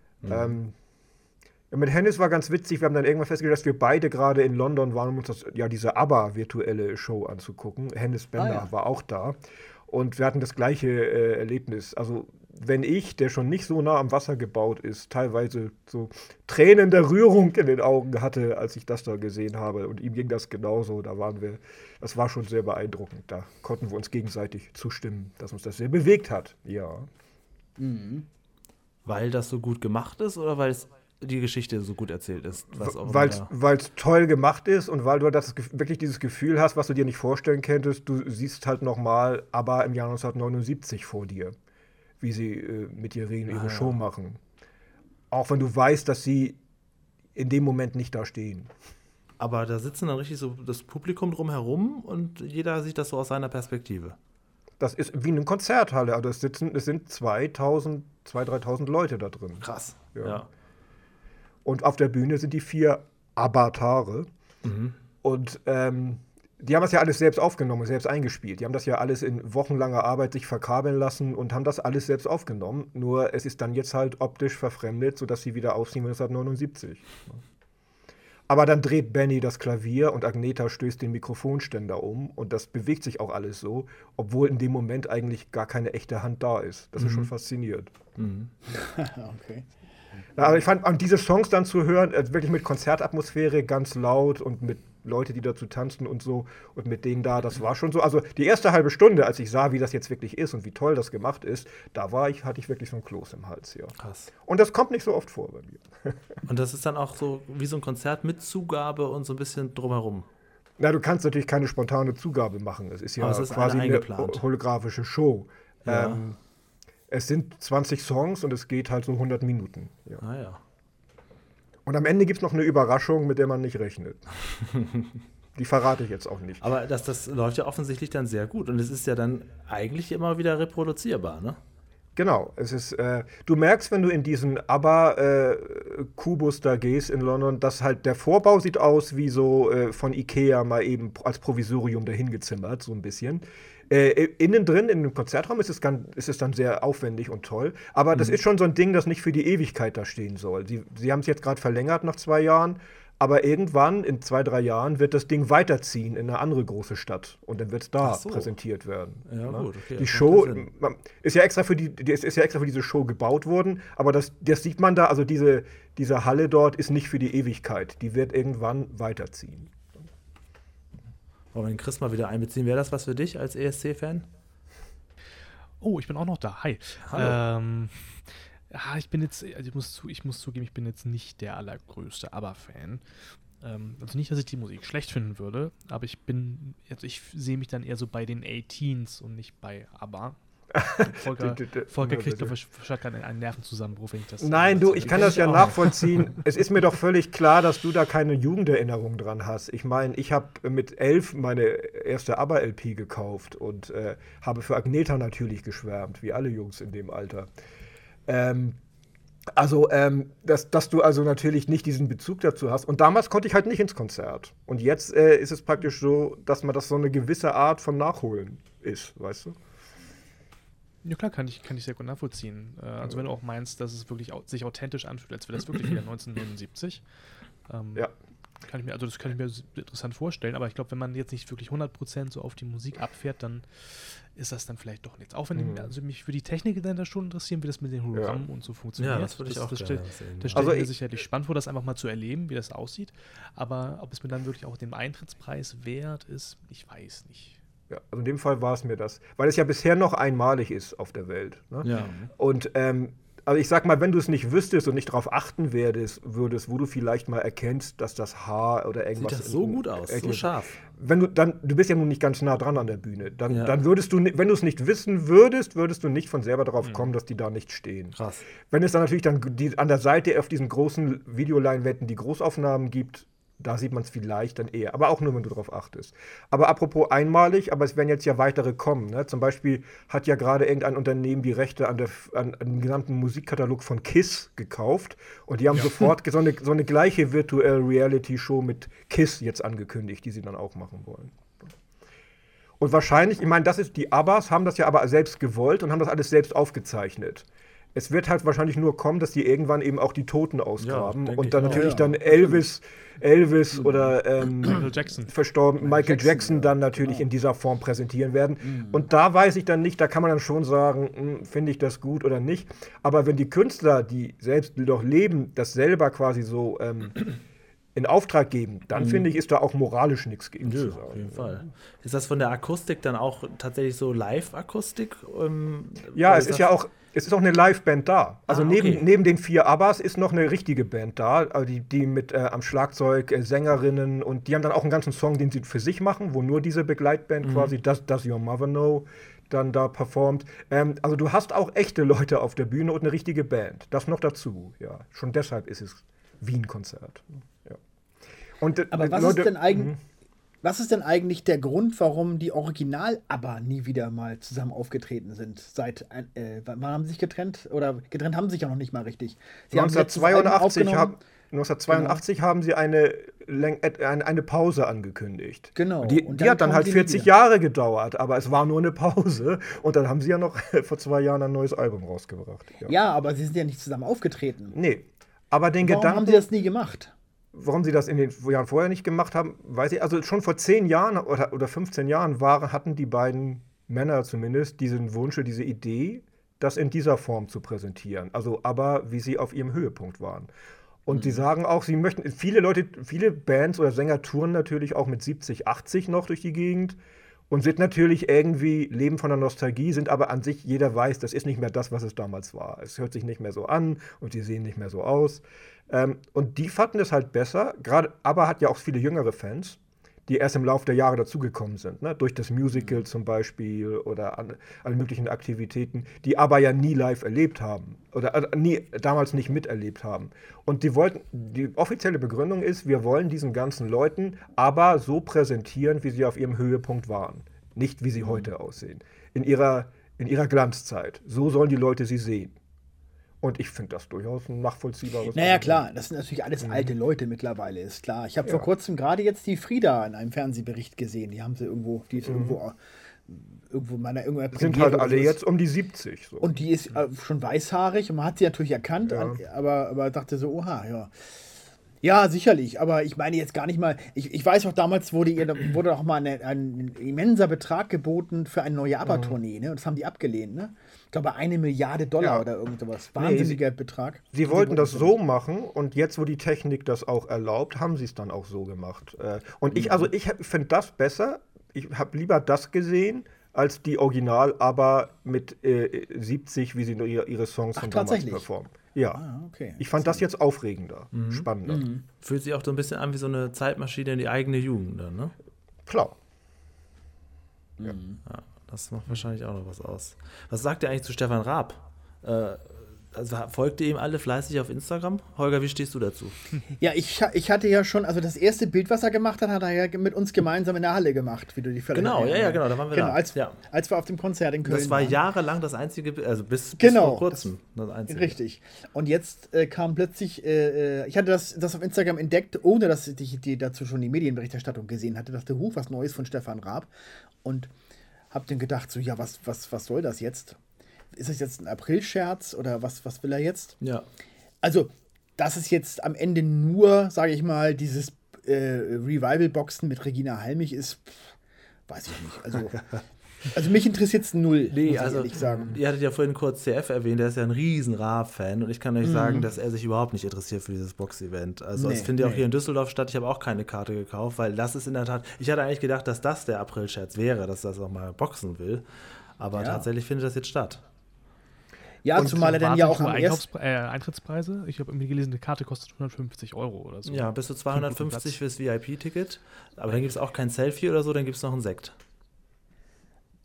[SPEAKER 4] Mit Hennis war ganz witzig, wir haben dann irgendwann festgestellt, dass wir beide gerade in London waren, um uns diese ABBA-virtuelle Show anzugucken. Hennis Bender war auch da und wir hatten das gleiche Erlebnis. Also wenn ich, der schon nicht so nah am Wasser gebaut ist, teilweise so Tränen der Rührung in den Augen hatte, als ich das da gesehen habe und ihm ging das genauso, das war schon sehr beeindruckend. Da konnten wir uns gegenseitig zustimmen, dass uns das sehr bewegt hat. Ja.
[SPEAKER 3] Mhm. Weil das so gut gemacht ist oder weil es die Geschichte so gut erzählt ist?
[SPEAKER 4] Weil es toll gemacht ist und weil du wirklich dieses Gefühl hast, was du dir nicht vorstellen könntest, du siehst halt nochmal aber im Jahr 1979 vor dir, wie sie mit ihr reden, ihre Show machen. Auch wenn du weißt, dass sie in dem Moment nicht da stehen.
[SPEAKER 3] Aber da sitzen dann richtig so das Publikum drumherum und jeder sieht das so aus seiner Perspektive.
[SPEAKER 4] Das ist wie eine Konzerthalle. Also es sind 2.000, 3.000 Leute da drin.
[SPEAKER 3] Krass.
[SPEAKER 4] Ja. Und auf der Bühne sind die 4 Avatare. Mhm. Und die haben das ja alles selbst aufgenommen, selbst eingespielt. Die haben das ja alles in wochenlanger Arbeit sich verkabeln lassen und haben das alles selbst aufgenommen. Nur es ist dann jetzt halt optisch verfremdet, sodass sie wieder aussehen wie 1979. Aber dann dreht Benny das Klavier und Agneta stößt den Mikrofonständer um und das bewegt sich auch alles so, obwohl in dem Moment eigentlich gar keine echte Hand da ist. Das ist schon faszinierend.
[SPEAKER 2] Mhm. Okay.
[SPEAKER 4] Aber ich fand, diese Songs dann zu hören, wirklich mit Konzertatmosphäre, ganz laut und mit Leute, die dazu tanzen und so und mit denen da, das war schon so. Also die erste halbe Stunde, als ich sah, wie das jetzt wirklich ist und wie toll das gemacht ist, hatte ich wirklich so ein Kloß im Hals, ja.
[SPEAKER 3] Krass.
[SPEAKER 4] Und das kommt nicht so oft vor bei mir.
[SPEAKER 3] Und das ist dann auch so wie so ein Konzert mit Zugabe und so ein bisschen drumherum.
[SPEAKER 4] Na, du kannst natürlich keine spontane Zugabe machen. Es ist ja quasi eine holographische Show.
[SPEAKER 3] Ja.
[SPEAKER 4] Es sind 20 Songs und es geht halt so 100 Minuten. Ja.
[SPEAKER 3] Ah ja.
[SPEAKER 4] Und am Ende gibt es noch eine Überraschung, mit der man nicht rechnet. Die verrate ich jetzt auch nicht.
[SPEAKER 3] Aber das läuft ja offensichtlich dann sehr gut. Und es ist ja dann eigentlich immer wieder reproduzierbar, ne?
[SPEAKER 4] Genau. Es ist, du merkst, wenn du in diesen ABBA-Kubus da gehst in London, dass halt der Vorbau sieht aus wie so von Ikea mal eben als Provisorium dahin gezimmert, so ein bisschen. Innen drin, in dem Konzertraum, ist es dann sehr aufwendig und toll. Aber das ist schon so ein Ding, das nicht für die Ewigkeit da stehen soll. Sie haben es jetzt gerade verlängert nach 2 Jahren. Aber irgendwann, in 2, 3 Jahren, wird das Ding weiterziehen in eine andere große Stadt. Und dann wird es da präsentiert werden.
[SPEAKER 3] Ja, gut, okay.
[SPEAKER 4] Die Show ist ja extra für diese Show gebaut worden. Aber das sieht man da, also diese Halle dort ist nicht für die Ewigkeit. Die wird irgendwann weiterziehen.
[SPEAKER 3] Wollen wir den Chris mal wieder einbeziehen? Wäre das was für dich als ESC-Fan?
[SPEAKER 1] Oh, ich bin auch noch da. Hi.
[SPEAKER 3] Hallo.
[SPEAKER 1] Ich bin jetzt, also ich muss zugeben, ich bin jetzt nicht der allergrößte ABBA-Fan. Also nicht, dass ich die Musik schlecht finden würde, aber ich sehe mich dann eher so bei den 18s und nicht bei ABBA. Volker kriegt doch wahrscheinlich einen Nervenzusammenbruch, wenn ich das.
[SPEAKER 4] Nein, ich kann das ja nachvollziehen. Es ist mir doch völlig klar, dass du da keine Jugenderinnerung dran hast. Ich meine, ich habe mit 11 meine erste ABBA-LP gekauft und habe für Agneta natürlich geschwärmt, wie alle Jungs in dem Alter. Dass du also natürlich nicht diesen Bezug dazu hast. Und damals konnte ich halt nicht ins Konzert. Und jetzt ist es praktisch so, dass man das so eine gewisse Art von Nachholen ist, weißt du?
[SPEAKER 1] Ja klar, kann ich sehr gut nachvollziehen. Also wenn du auch meinst, dass es wirklich sich authentisch anfühlt, als wäre das wirklich wieder 1979.
[SPEAKER 4] Ja.
[SPEAKER 1] Das kann ich mir interessant vorstellen, aber ich glaube, wenn man jetzt nicht wirklich 100% so auf die Musik abfährt, dann ist das dann vielleicht doch nichts. Auch wenn mich für die Technik dann schon interessieren, wie das mit den Hologrammen und so funktioniert.
[SPEAKER 3] Ja, das würde ich auch gerne sehen.
[SPEAKER 1] Das stelle ich mir sicherlich spannend vor, das einfach mal zu erleben, wie das aussieht. Aber ob es mir dann wirklich auch den Eintrittspreis wert ist, ich weiß nicht.
[SPEAKER 4] Ja, also in dem Fall war es mir das. Weil es ja bisher noch einmalig ist auf der Welt. Ne?
[SPEAKER 3] Ja.
[SPEAKER 4] Und also ich sag mal, wenn du es nicht wüsstest und nicht darauf achten würdest, wo du vielleicht mal erkennst, dass das Haar oder irgendwas.
[SPEAKER 3] Sieht das so gut aus, so scharf.
[SPEAKER 4] Du bist ja nun nicht ganz nah dran an der Bühne. Dann würdest du, wenn du es nicht wissen würdest du nicht von selber darauf kommen, dass die da nicht stehen.
[SPEAKER 3] Krass.
[SPEAKER 4] Wenn es dann natürlich an der Seite auf diesen großen Videoleinwänden die Großaufnahmen gibt, Da sieht man es vielleicht dann eher, aber auch nur, wenn du darauf achtest. Aber apropos einmalig, aber es werden jetzt ja weitere kommen. Ne? Zum Beispiel hat ja gerade irgendein Unternehmen die Rechte an dem gesamten Musikkatalog von KISS gekauft und die haben sofort so eine gleiche Virtual Reality Show mit KISS jetzt angekündigt, die sie dann auch machen wollen. Und wahrscheinlich, ich meine, die Abbas haben das ja aber selbst gewollt und haben das alles selbst aufgezeichnet. Es wird halt wahrscheinlich nur kommen, dass die irgendwann eben auch die Toten ausgraben und dann natürlich dann Elvis oder
[SPEAKER 1] Michael Jackson.
[SPEAKER 4] verstorben Michael Jackson dann natürlich in dieser Form präsentieren werden. Und da weiß ich dann nicht, da kann man dann schon sagen, finde ich das gut oder nicht. Aber wenn die Künstler, die selbst noch leben, das selber quasi so in Auftrag geben, dann finde ich, ist da auch moralisch nichts gegen zu sagen.
[SPEAKER 3] Auf jeden Fall. Ist das von der Akustik dann auch tatsächlich so Live-Akustik?
[SPEAKER 4] Ja, es ist auch eine Live-Band da. Also neben den 4 Abbas ist noch eine richtige Band da, also die mit am Schlagzeug, Sängerinnen, und die haben dann auch einen ganzen Song, den sie für sich machen, wo nur diese Begleitband quasi, Does Your Mother Know, dann da performt. Also du hast auch echte Leute auf der Bühne und eine richtige Band. Das noch dazu, ja. Schon deshalb ist es Wien-Konzert. Ja.
[SPEAKER 2] Aber was ist denn eigentlich der Grund, warum die Original-ABBA nie wieder mal zusammen aufgetreten sind? Wann haben sie sich getrennt? Oder getrennt haben sie sich ja noch nicht mal richtig. Sie
[SPEAKER 4] 1982 haben sie eine Pause angekündigt.
[SPEAKER 2] Genau.
[SPEAKER 4] Die hat dann halt 40 Jahre gedauert, aber es war nur eine Pause. Und dann haben sie ja noch vor 2 Jahren ein neues Album rausgebracht.
[SPEAKER 2] Ja, aber sie sind ja nicht zusammen aufgetreten.
[SPEAKER 4] Nee. Aber
[SPEAKER 2] Warum haben sie das nie gemacht?
[SPEAKER 4] Warum sie das in den Jahren vorher nicht gemacht haben, weiß ich. Also schon vor 10 Jahren oder 15 Jahren hatten die beiden Männer zumindest diesen Wunsch, diese Idee, das in dieser Form zu präsentieren. Also aber wie sie auf ihrem Höhepunkt waren. Und sie sagen auch, sie möchten, viele Bands oder Sänger touren natürlich auch mit 70, 80 noch durch die Gegend und sind natürlich irgendwie, leben von der Nostalgie, sind aber an sich, jeder weiß, das ist nicht mehr das, was es damals war. Es hört sich nicht mehr so an und die sehen nicht mehr so aus. Und die fanden es halt besser, gerade ABBA hat ja auch viele jüngere Fans, die erst im Laufe der Jahre dazugekommen sind, ne? Durch das Musical zum Beispiel oder alle möglichen Aktivitäten, die ABBA ja nie live erlebt haben oder damals nicht miterlebt haben. Und die offizielle Begründung ist, wir wollen diesen ganzen Leuten ABBA so präsentieren, wie sie auf ihrem Höhepunkt waren, nicht wie sie heute aussehen. In ihrer Glanzzeit. So sollen die Leute sie sehen. Und ich finde das durchaus ein nachvollziehbares.
[SPEAKER 2] Naja, klar, das sind natürlich alles alte Leute mittlerweile, ist klar. Ich habe vor kurzem gerade jetzt die Frieda in einem Fernsehbericht gesehen. Die haben sie irgendwo, irgendwo
[SPEAKER 4] sind halt alle jetzt um die 70. So.
[SPEAKER 2] Und die ist schon weißhaarig und man hat sie natürlich erkannt, aber dachte so, oha, ja. Ja, sicherlich, aber ich meine jetzt gar nicht mal, ich weiß auch, damals wurde doch mal ein immenser Betrag geboten für eine neue ABBA-Tournee, ne? Und das haben die abgelehnt, ne? Ich glaube, $1 Milliarde oder irgendwas. Wahnsinniger Betrag.
[SPEAKER 4] Sie wollten das so machen und jetzt, wo die Technik das auch erlaubt, haben sie es dann auch so gemacht. Und ich finde das besser, ich habe lieber das gesehen, als die Original, aber mit 70, wie sie nur ihre Songs von damals performen. Ja,
[SPEAKER 2] okay.
[SPEAKER 4] Ich fand das jetzt aufregender, spannender.
[SPEAKER 3] Fühlt sich auch so ein bisschen an wie so eine Zeitmaschine in die eigene Jugend dann, ne?
[SPEAKER 4] Klar.
[SPEAKER 3] Ja, das macht wahrscheinlich auch noch was aus. Was sagt ihr eigentlich zu Stefan Raab? Also folgt ihr ihm alle fleißig auf Instagram? Holger, wie stehst du dazu?
[SPEAKER 2] Ja, ich hatte ja schon, also das erste Bild, was er gemacht hat, hat er ja mit uns gemeinsam in der Halle gemacht, wie du die Fälle
[SPEAKER 3] Genau, genau, da waren wir da.
[SPEAKER 2] Als wir auf dem Konzert in Köln
[SPEAKER 3] waren. Das war jahrelang das einzige, also bis vor kurzem das einzige.
[SPEAKER 2] Richtig. Und jetzt kam plötzlich, ich hatte das auf Instagram entdeckt, ohne dass ich dazu schon die Medienberichterstattung gesehen hatte, dachte, was Neues von Stefan Raab. Und hab dann gedacht, so, ja, was soll das jetzt? Ist das jetzt ein Aprilscherz oder was will er jetzt?
[SPEAKER 3] Ja.
[SPEAKER 2] Also, dass es jetzt am Ende nur, sage ich mal, dieses Revival-Boxen mit Regina Halmich ist, weiß ich nicht. Also mich interessiert es null, muss ich ehrlich sagen.
[SPEAKER 3] Ihr hattet ja vorhin kurz CF erwähnt, der ist ja ein riesen Raab-Fan und ich kann euch sagen, dass er sich überhaupt nicht interessiert für dieses Box-Event. Also es findet ja auch hier in Düsseldorf statt. Ich habe auch keine Karte gekauft, weil das ist in der Tat, ich hatte eigentlich gedacht, dass das der April-Scherz wäre, dass das auch mal boxen will, aber tatsächlich findet das jetzt statt.
[SPEAKER 2] Ja, und zumal er dann ja auch am
[SPEAKER 1] Eintrittspreise. Ich habe irgendwie gelesen, eine Karte kostet 150 € oder so.
[SPEAKER 3] Ja, bis zu 250 fürs VIP-Ticket. Aber dann gibt es auch kein Selfie oder so, dann gibt es noch einen Sekt.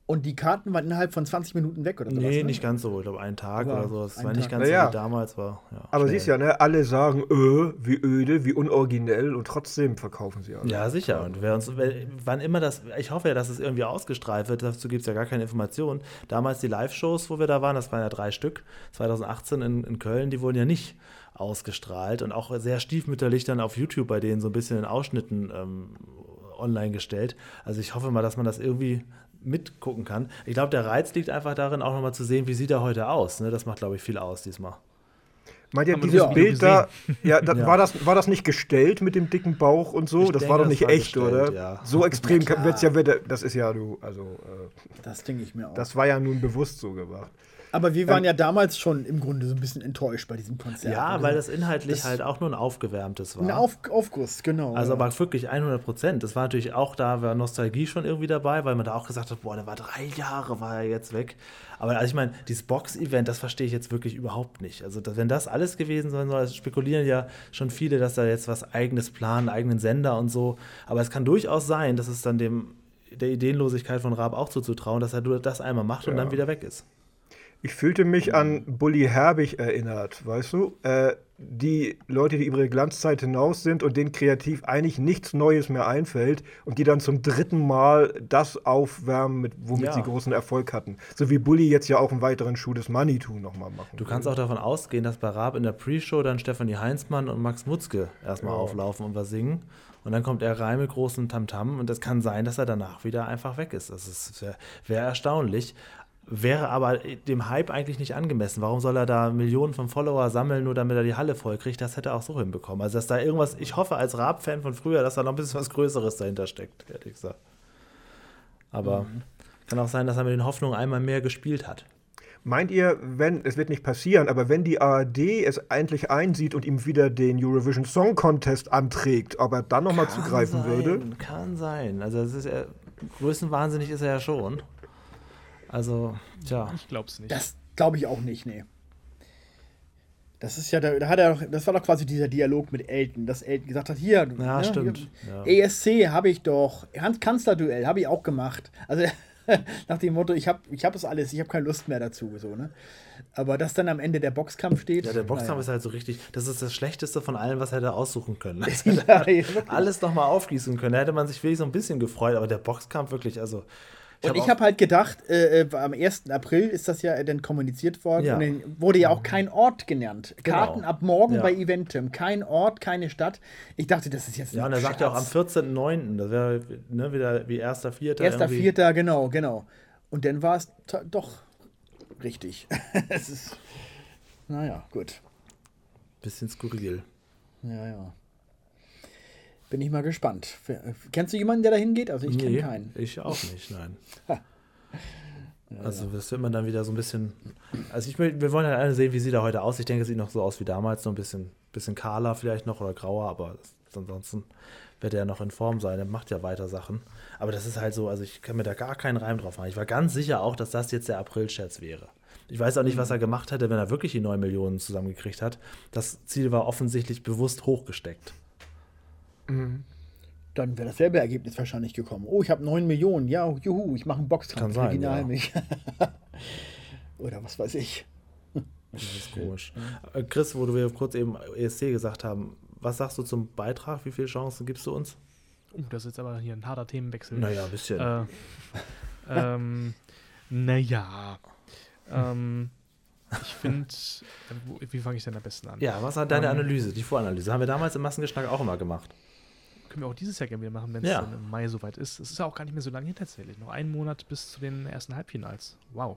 [SPEAKER 2] Und die Karten waren innerhalb von 20 Minuten weg, oder so?
[SPEAKER 3] Nee, nicht ganz so. Ich glaube, einen Tag oder so. Es war nicht ganz
[SPEAKER 4] so
[SPEAKER 3] wie damals war. Ja,
[SPEAKER 4] aber siehst ja, ne? Alle sagen, wie öde, wie unoriginell und trotzdem verkaufen sie alle.
[SPEAKER 3] Ja, sicher. Und wann immer ich hoffe ja, dass es irgendwie ausgestrahlt wird, dazu gibt es ja gar keine Informationen. Damals die Live-Shows, wo wir da waren, das waren ja 3 Stück, 2018 in Köln, die wurden ja nicht ausgestrahlt und auch sehr stiefmütterlich dann auf YouTube bei denen so ein bisschen in Ausschnitten online gestellt. Also ich hoffe mal, dass man das irgendwie mitgucken kann. Ich glaube, der Reiz liegt einfach darin, auch nochmal zu sehen, wie sieht er heute aus. Ne? Das macht, glaube ich, viel aus diesmal.
[SPEAKER 4] Meint ihr, dieses Bild da, war das nicht gestellt mit dem dicken Bauch und so? Das war doch nicht echt, oder? Ja. So extrem wird es ja, das ist ja,
[SPEAKER 2] das denke ich mir auch.
[SPEAKER 4] Das war ja nun bewusst so gemacht.
[SPEAKER 2] Aber wir waren ja damals schon im Grunde so ein bisschen enttäuscht bei diesem Konzert.
[SPEAKER 3] Ja, weil das inhaltlich halt auch nur ein aufgewärmtes war.
[SPEAKER 2] Ein Aufguss, genau.
[SPEAKER 3] Also aber wirklich 100%. Das war natürlich auch, da war Nostalgie schon irgendwie dabei, weil man da auch gesagt hat, boah, der war 3 Jahre, war er jetzt weg. Aber also ich meine, dieses Box-Event, das verstehe ich jetzt wirklich überhaupt nicht. Also wenn das alles gewesen sein soll, spekulieren ja schon viele, dass da jetzt was Eigenes planen, einen eigenen Sender und so. Aber es kann durchaus sein, dass es dann der Ideenlosigkeit von Raab auch zuzutrauen, dass er nur das einmal macht und dann wieder weg ist.
[SPEAKER 4] Ich fühlte mich an Bully Herbig erinnert, weißt du? Die Leute, die über ihre Glanzzeit hinaus sind und denen kreativ eigentlich nichts Neues mehr einfällt und die dann zum 3. Mal das aufwärmen, womit sie großen Erfolg hatten. So wie Bully jetzt ja auch einen weiteren Schuh des Manitou nochmal machen.
[SPEAKER 3] Du kannst auch davon ausgehen, dass bei Raab in der Pre-Show dann Stefanie Heinzmann und Max Mutzke erstmal auflaufen und was singen. Und dann kommt er rein mit großen Tamtam und es kann sein, dass er danach wieder einfach weg ist. Das wäre erstaunlich. Wäre aber dem Hype eigentlich nicht angemessen. Warum soll er da Millionen von Follower sammeln, nur damit er die Halle voll kriegt? Das hätte er auch so hinbekommen. Also, dass da irgendwas, ich hoffe als Raab-Fan von früher, dass da noch ein bisschen was Größeres dahinter steckt, ehrlich gesagt. Aber kann auch sein, dass er mit den Hoffnungen einmal mehr gespielt hat.
[SPEAKER 4] Meint ihr, es wird nicht passieren, aber wenn die ARD es endlich einsieht und ihm wieder den Eurovision Song Contest anträgt, ob er dann nochmal zugreifen würde?
[SPEAKER 3] Kann sein. Also, das ist größenwahnsinnig ist er ja schon. Also, tja.
[SPEAKER 1] Ich glaub's nicht.
[SPEAKER 2] Das glaube ich auch nicht, nee. Das ist ja, das war doch quasi dieser Dialog mit Elton, dass Elton gesagt hat, hier,
[SPEAKER 3] stimmt.
[SPEAKER 2] Hier, ESC habe ich doch, Kanzlerduell habe ich auch gemacht. Also nach dem Motto, ich hab es alles, ich habe keine Lust mehr dazu, so, ne? Aber dass dann am Ende der Boxkampf steht.
[SPEAKER 3] Ja, der Boxkampf ist halt so richtig, das ist das Schlechteste von allem, was er da aussuchen können. Also, alles nochmal aufgießen können. Da hätte man sich wirklich so ein bisschen gefreut, aber der Boxkampf wirklich, also.
[SPEAKER 2] Ich habe halt gedacht, am 1. April ist das ja dann kommuniziert worden und dann wurde ja auch kein Ort genannt. Genau. Karten ab morgen bei Eventim. Kein Ort, keine Stadt. Ich dachte, das ist jetzt
[SPEAKER 3] und er sagt ja auch am 14.09., das wäre wieder wie 1.4.
[SPEAKER 2] 1.4., genau. Und dann war es doch richtig. Es ist, naja, gut.
[SPEAKER 3] Bisschen skurril.
[SPEAKER 2] Ja. Bin ich mal gespannt. Kennst du jemanden, der da hingeht? Also ich kenne keinen.
[SPEAKER 3] Ich auch nicht, nein. Also das wird man dann wieder so ein bisschen. Also wir wollen halt alle sehen, wie sieht er heute aus. Ich denke, es sieht noch so aus wie damals, noch ein bisschen kahler vielleicht noch oder grauer, aber ansonsten wird er noch in Form sein. Er macht ja weiter Sachen. Aber das ist halt so, also ich kann mir da gar keinen Reim drauf machen. Ich war ganz sicher auch, dass das jetzt der April-Scherz wäre. Ich weiß auch nicht, was er gemacht hätte, wenn er wirklich die 9 Millionen zusammengekriegt hat. Das Ziel war offensichtlich bewusst hochgesteckt.
[SPEAKER 2] Dann wäre dasselbe Ergebnis wahrscheinlich gekommen. Oh, ich habe 9 Millionen. Ja, juhu, ich mache einen Boxkampf.
[SPEAKER 3] Kann sein, ja.
[SPEAKER 2] Oder was weiß ich.
[SPEAKER 3] Das ist komisch. Chris, wo wir kurz eben ESC gesagt haben, was sagst du zum Beitrag? Wie viele Chancen gibst du uns?
[SPEAKER 1] Das ist jetzt aber hier ein harter Themenwechsel.
[SPEAKER 3] Naja, ein bisschen.
[SPEAKER 1] Ich finde, wie fange ich denn am besten an?
[SPEAKER 3] Ja, was hat deine Analyse, die Voranalyse? Haben wir damals im Massengeschnack auch immer gemacht.
[SPEAKER 1] Können wir auch dieses Jahr gerne wieder machen, wenn es dann im Mai soweit ist. Es ist ja auch gar nicht mehr so lange hin tatsächlich. Noch einen Monat bis zu den ersten Halbfinals. Wow.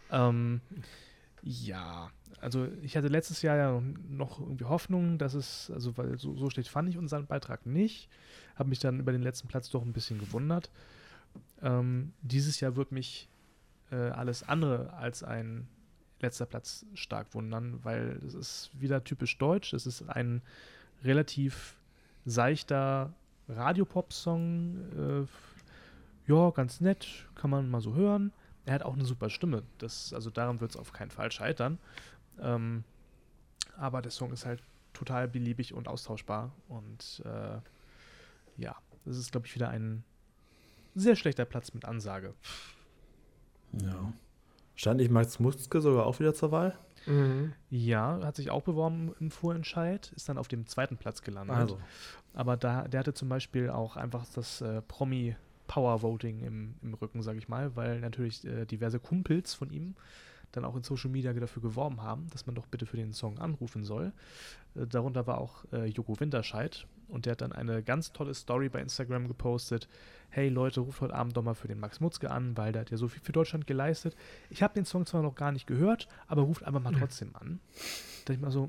[SPEAKER 1] Ja, also ich hatte letztes Jahr ja noch irgendwie Hoffnung, dass es, also weil so schlecht fand ich unseren Beitrag nicht. Habe mich dann über den letzten Platz doch ein bisschen gewundert. Dieses Jahr wird mich alles andere als ein letzter Platz stark wundern, weil es ist wieder typisch deutsch. Es ist ein relativ seichter Radiopop-Song. Ja, ganz nett, kann man mal so hören. Er hat auch eine super Stimme. Also daran wird es auf keinen Fall scheitern. Aber der Song ist halt total beliebig und austauschbar. Und das ist, glaube ich, wieder ein sehr schlechter Platz mit Ansage.
[SPEAKER 3] Ja. Stand nicht Max Mutzke sogar auch wieder zur Wahl?
[SPEAKER 1] Ja, hat sich auch beworben im Vorentscheid, ist dann auf dem 2. Platz gelandet.
[SPEAKER 3] Also.
[SPEAKER 1] Aber der hatte zum Beispiel auch einfach das Promi-Power-Voting im Rücken, sage ich mal, weil natürlich diverse Kumpels von ihm dann auch in Social Media dafür geworben haben, dass man doch bitte für den Song anrufen soll. Darunter war auch Joko Winterscheid und der hat dann eine ganz tolle Story bei Instagram gepostet. Hey Leute, ruft heute Abend doch mal für den Max Mutzke an, weil der hat ja so viel für Deutschland geleistet. Ich habe den Song zwar noch gar nicht gehört, aber ruft einfach mal trotzdem an. Da ich mal so,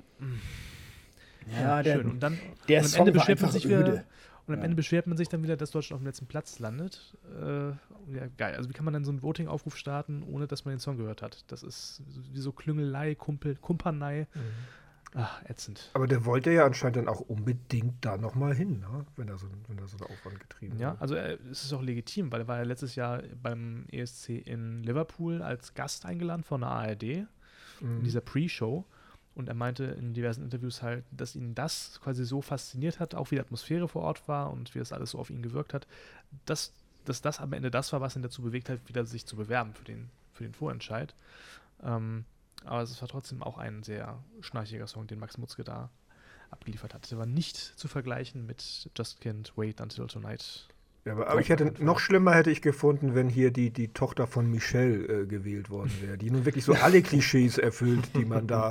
[SPEAKER 2] ja,
[SPEAKER 1] schön. Und dann
[SPEAKER 2] der
[SPEAKER 1] und am
[SPEAKER 2] Song
[SPEAKER 1] Ende
[SPEAKER 2] war
[SPEAKER 1] beschwert man
[SPEAKER 2] einfach
[SPEAKER 1] sich wieder.
[SPEAKER 2] öde.
[SPEAKER 1] Und am Ende beschwert man sich dann wieder, dass Deutschland auf dem letzten Platz landet. Ja, geil. Also wie kann man dann so einen Voting-Aufruf starten, ohne dass man den Song gehört hat? Das ist wie so Klüngelei, Kumpernei. Ach, ätzend.
[SPEAKER 4] Aber der wollte ja anscheinend dann auch unbedingt da nochmal hin, ne? wenn er so einen Aufwand getrieben hat.
[SPEAKER 1] Ja, also es ist auch legitim, weil er war ja letztes Jahr beim ESC in Liverpool als Gast eingeladen von der ARD in dieser Pre-Show. Und er meinte in diversen Interviews halt, dass ihn das quasi so fasziniert hat, auch wie die Atmosphäre vor Ort war und wie das alles so auf ihn gewirkt hat, dass das am Ende das war, was ihn dazu bewegt hat, wieder sich zu bewerben für den Vorentscheid. Aber es war trotzdem auch ein sehr schnarchiger Song, den Max Mutzke da abgeliefert hat. Der war nicht zu vergleichen mit Just Can't Wait Until Tonight.
[SPEAKER 4] Ja, aber ich hätte noch schlimmer hätte ich gefunden, wenn hier die Tochter von Michelle gewählt worden wäre, die nun wirklich so alle Klischees erfüllt, die man da.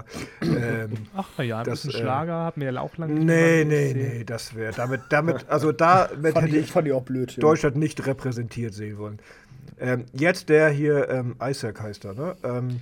[SPEAKER 1] Ach na ja, ein bisschen Schlager hat mir ja auch lange
[SPEAKER 4] Nee, das wäre damit hätte ich
[SPEAKER 2] fand ich auch blöd,
[SPEAKER 4] Deutschland nicht repräsentiert sehen wollen. Jetzt der hier Isaac heißt er, ne?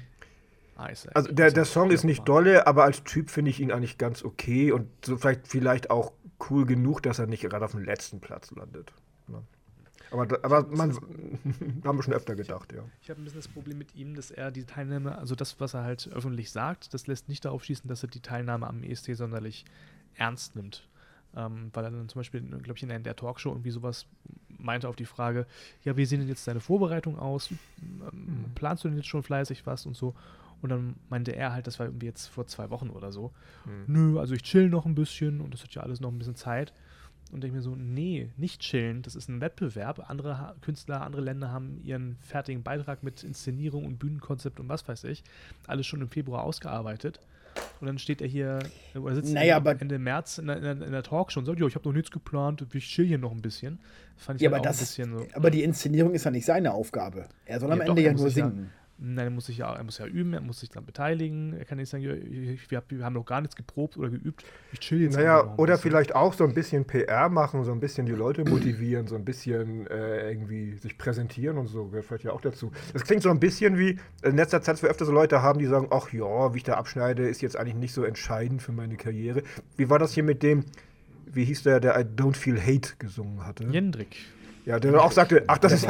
[SPEAKER 1] Isaac.
[SPEAKER 4] Also der Song ist nicht dolle, aber als Typ finde ich ihn eigentlich ganz okay und so vielleicht auch cool genug, dass er nicht gerade auf dem letzten Platz landet. Ne? Aber man haben wir schon öfter gedacht, ja.
[SPEAKER 1] Ich habe ein bisschen das Problem mit ihm, dass er die Teilnahme, also das, was er halt öffentlich sagt, das lässt nicht darauf schließen, dass er die Teilnahme am ESC sonderlich ernst nimmt. Weil er dann zum Beispiel, glaube ich, in der Talkshow irgendwie sowas meinte auf die Frage, ja, wie sehen denn jetzt deine Vorbereitungen aus? Planst du denn jetzt schon fleißig was und so? Und dann meinte er halt, das war irgendwie jetzt vor 2 Wochen oder so. Nö, also ich chill noch ein bisschen und das hat ja alles noch ein bisschen Zeit. Und denke mir so, nee, nicht chillen, das ist ein Wettbewerb. Andere Künstler, andere Länder haben ihren fertigen Beitrag mit Inszenierung und Bühnenkonzept und was weiß ich, alles schon im Februar ausgearbeitet. Und dann steht er hier, oder sitzt Ende März in der Talkshow und sagt, ja, ich habe noch nichts geplant, ich chill hier noch ein bisschen. Fand ich
[SPEAKER 2] ja,
[SPEAKER 1] halt
[SPEAKER 2] aber
[SPEAKER 1] auch ein bisschen so.
[SPEAKER 2] Aber die Inszenierung ist ja nicht seine Aufgabe. Er soll am Ende ja nur singen.
[SPEAKER 1] Nein, er muss ja üben, er muss sich dann beteiligen. Er kann nicht sagen, wir haben noch gar nichts geprobt oder geübt. Ich chill jetzt.
[SPEAKER 4] Naja, oder vielleicht auch so ein bisschen PR machen, so ein bisschen die Leute motivieren, so ein bisschen irgendwie sich präsentieren und so. Gehört vielleicht ja auch dazu. Das klingt so ein bisschen wie, in letzter Zeit, dass wir öfter so Leute haben, die sagen, ach ja, wie ich da abschneide, ist jetzt eigentlich nicht so entscheidend für meine Karriere. Wie war das hier mit dem, wie hieß der I Don't Feel Hate gesungen hatte?
[SPEAKER 1] Jendrik.
[SPEAKER 4] Ja, der auch sagte, ach, das ist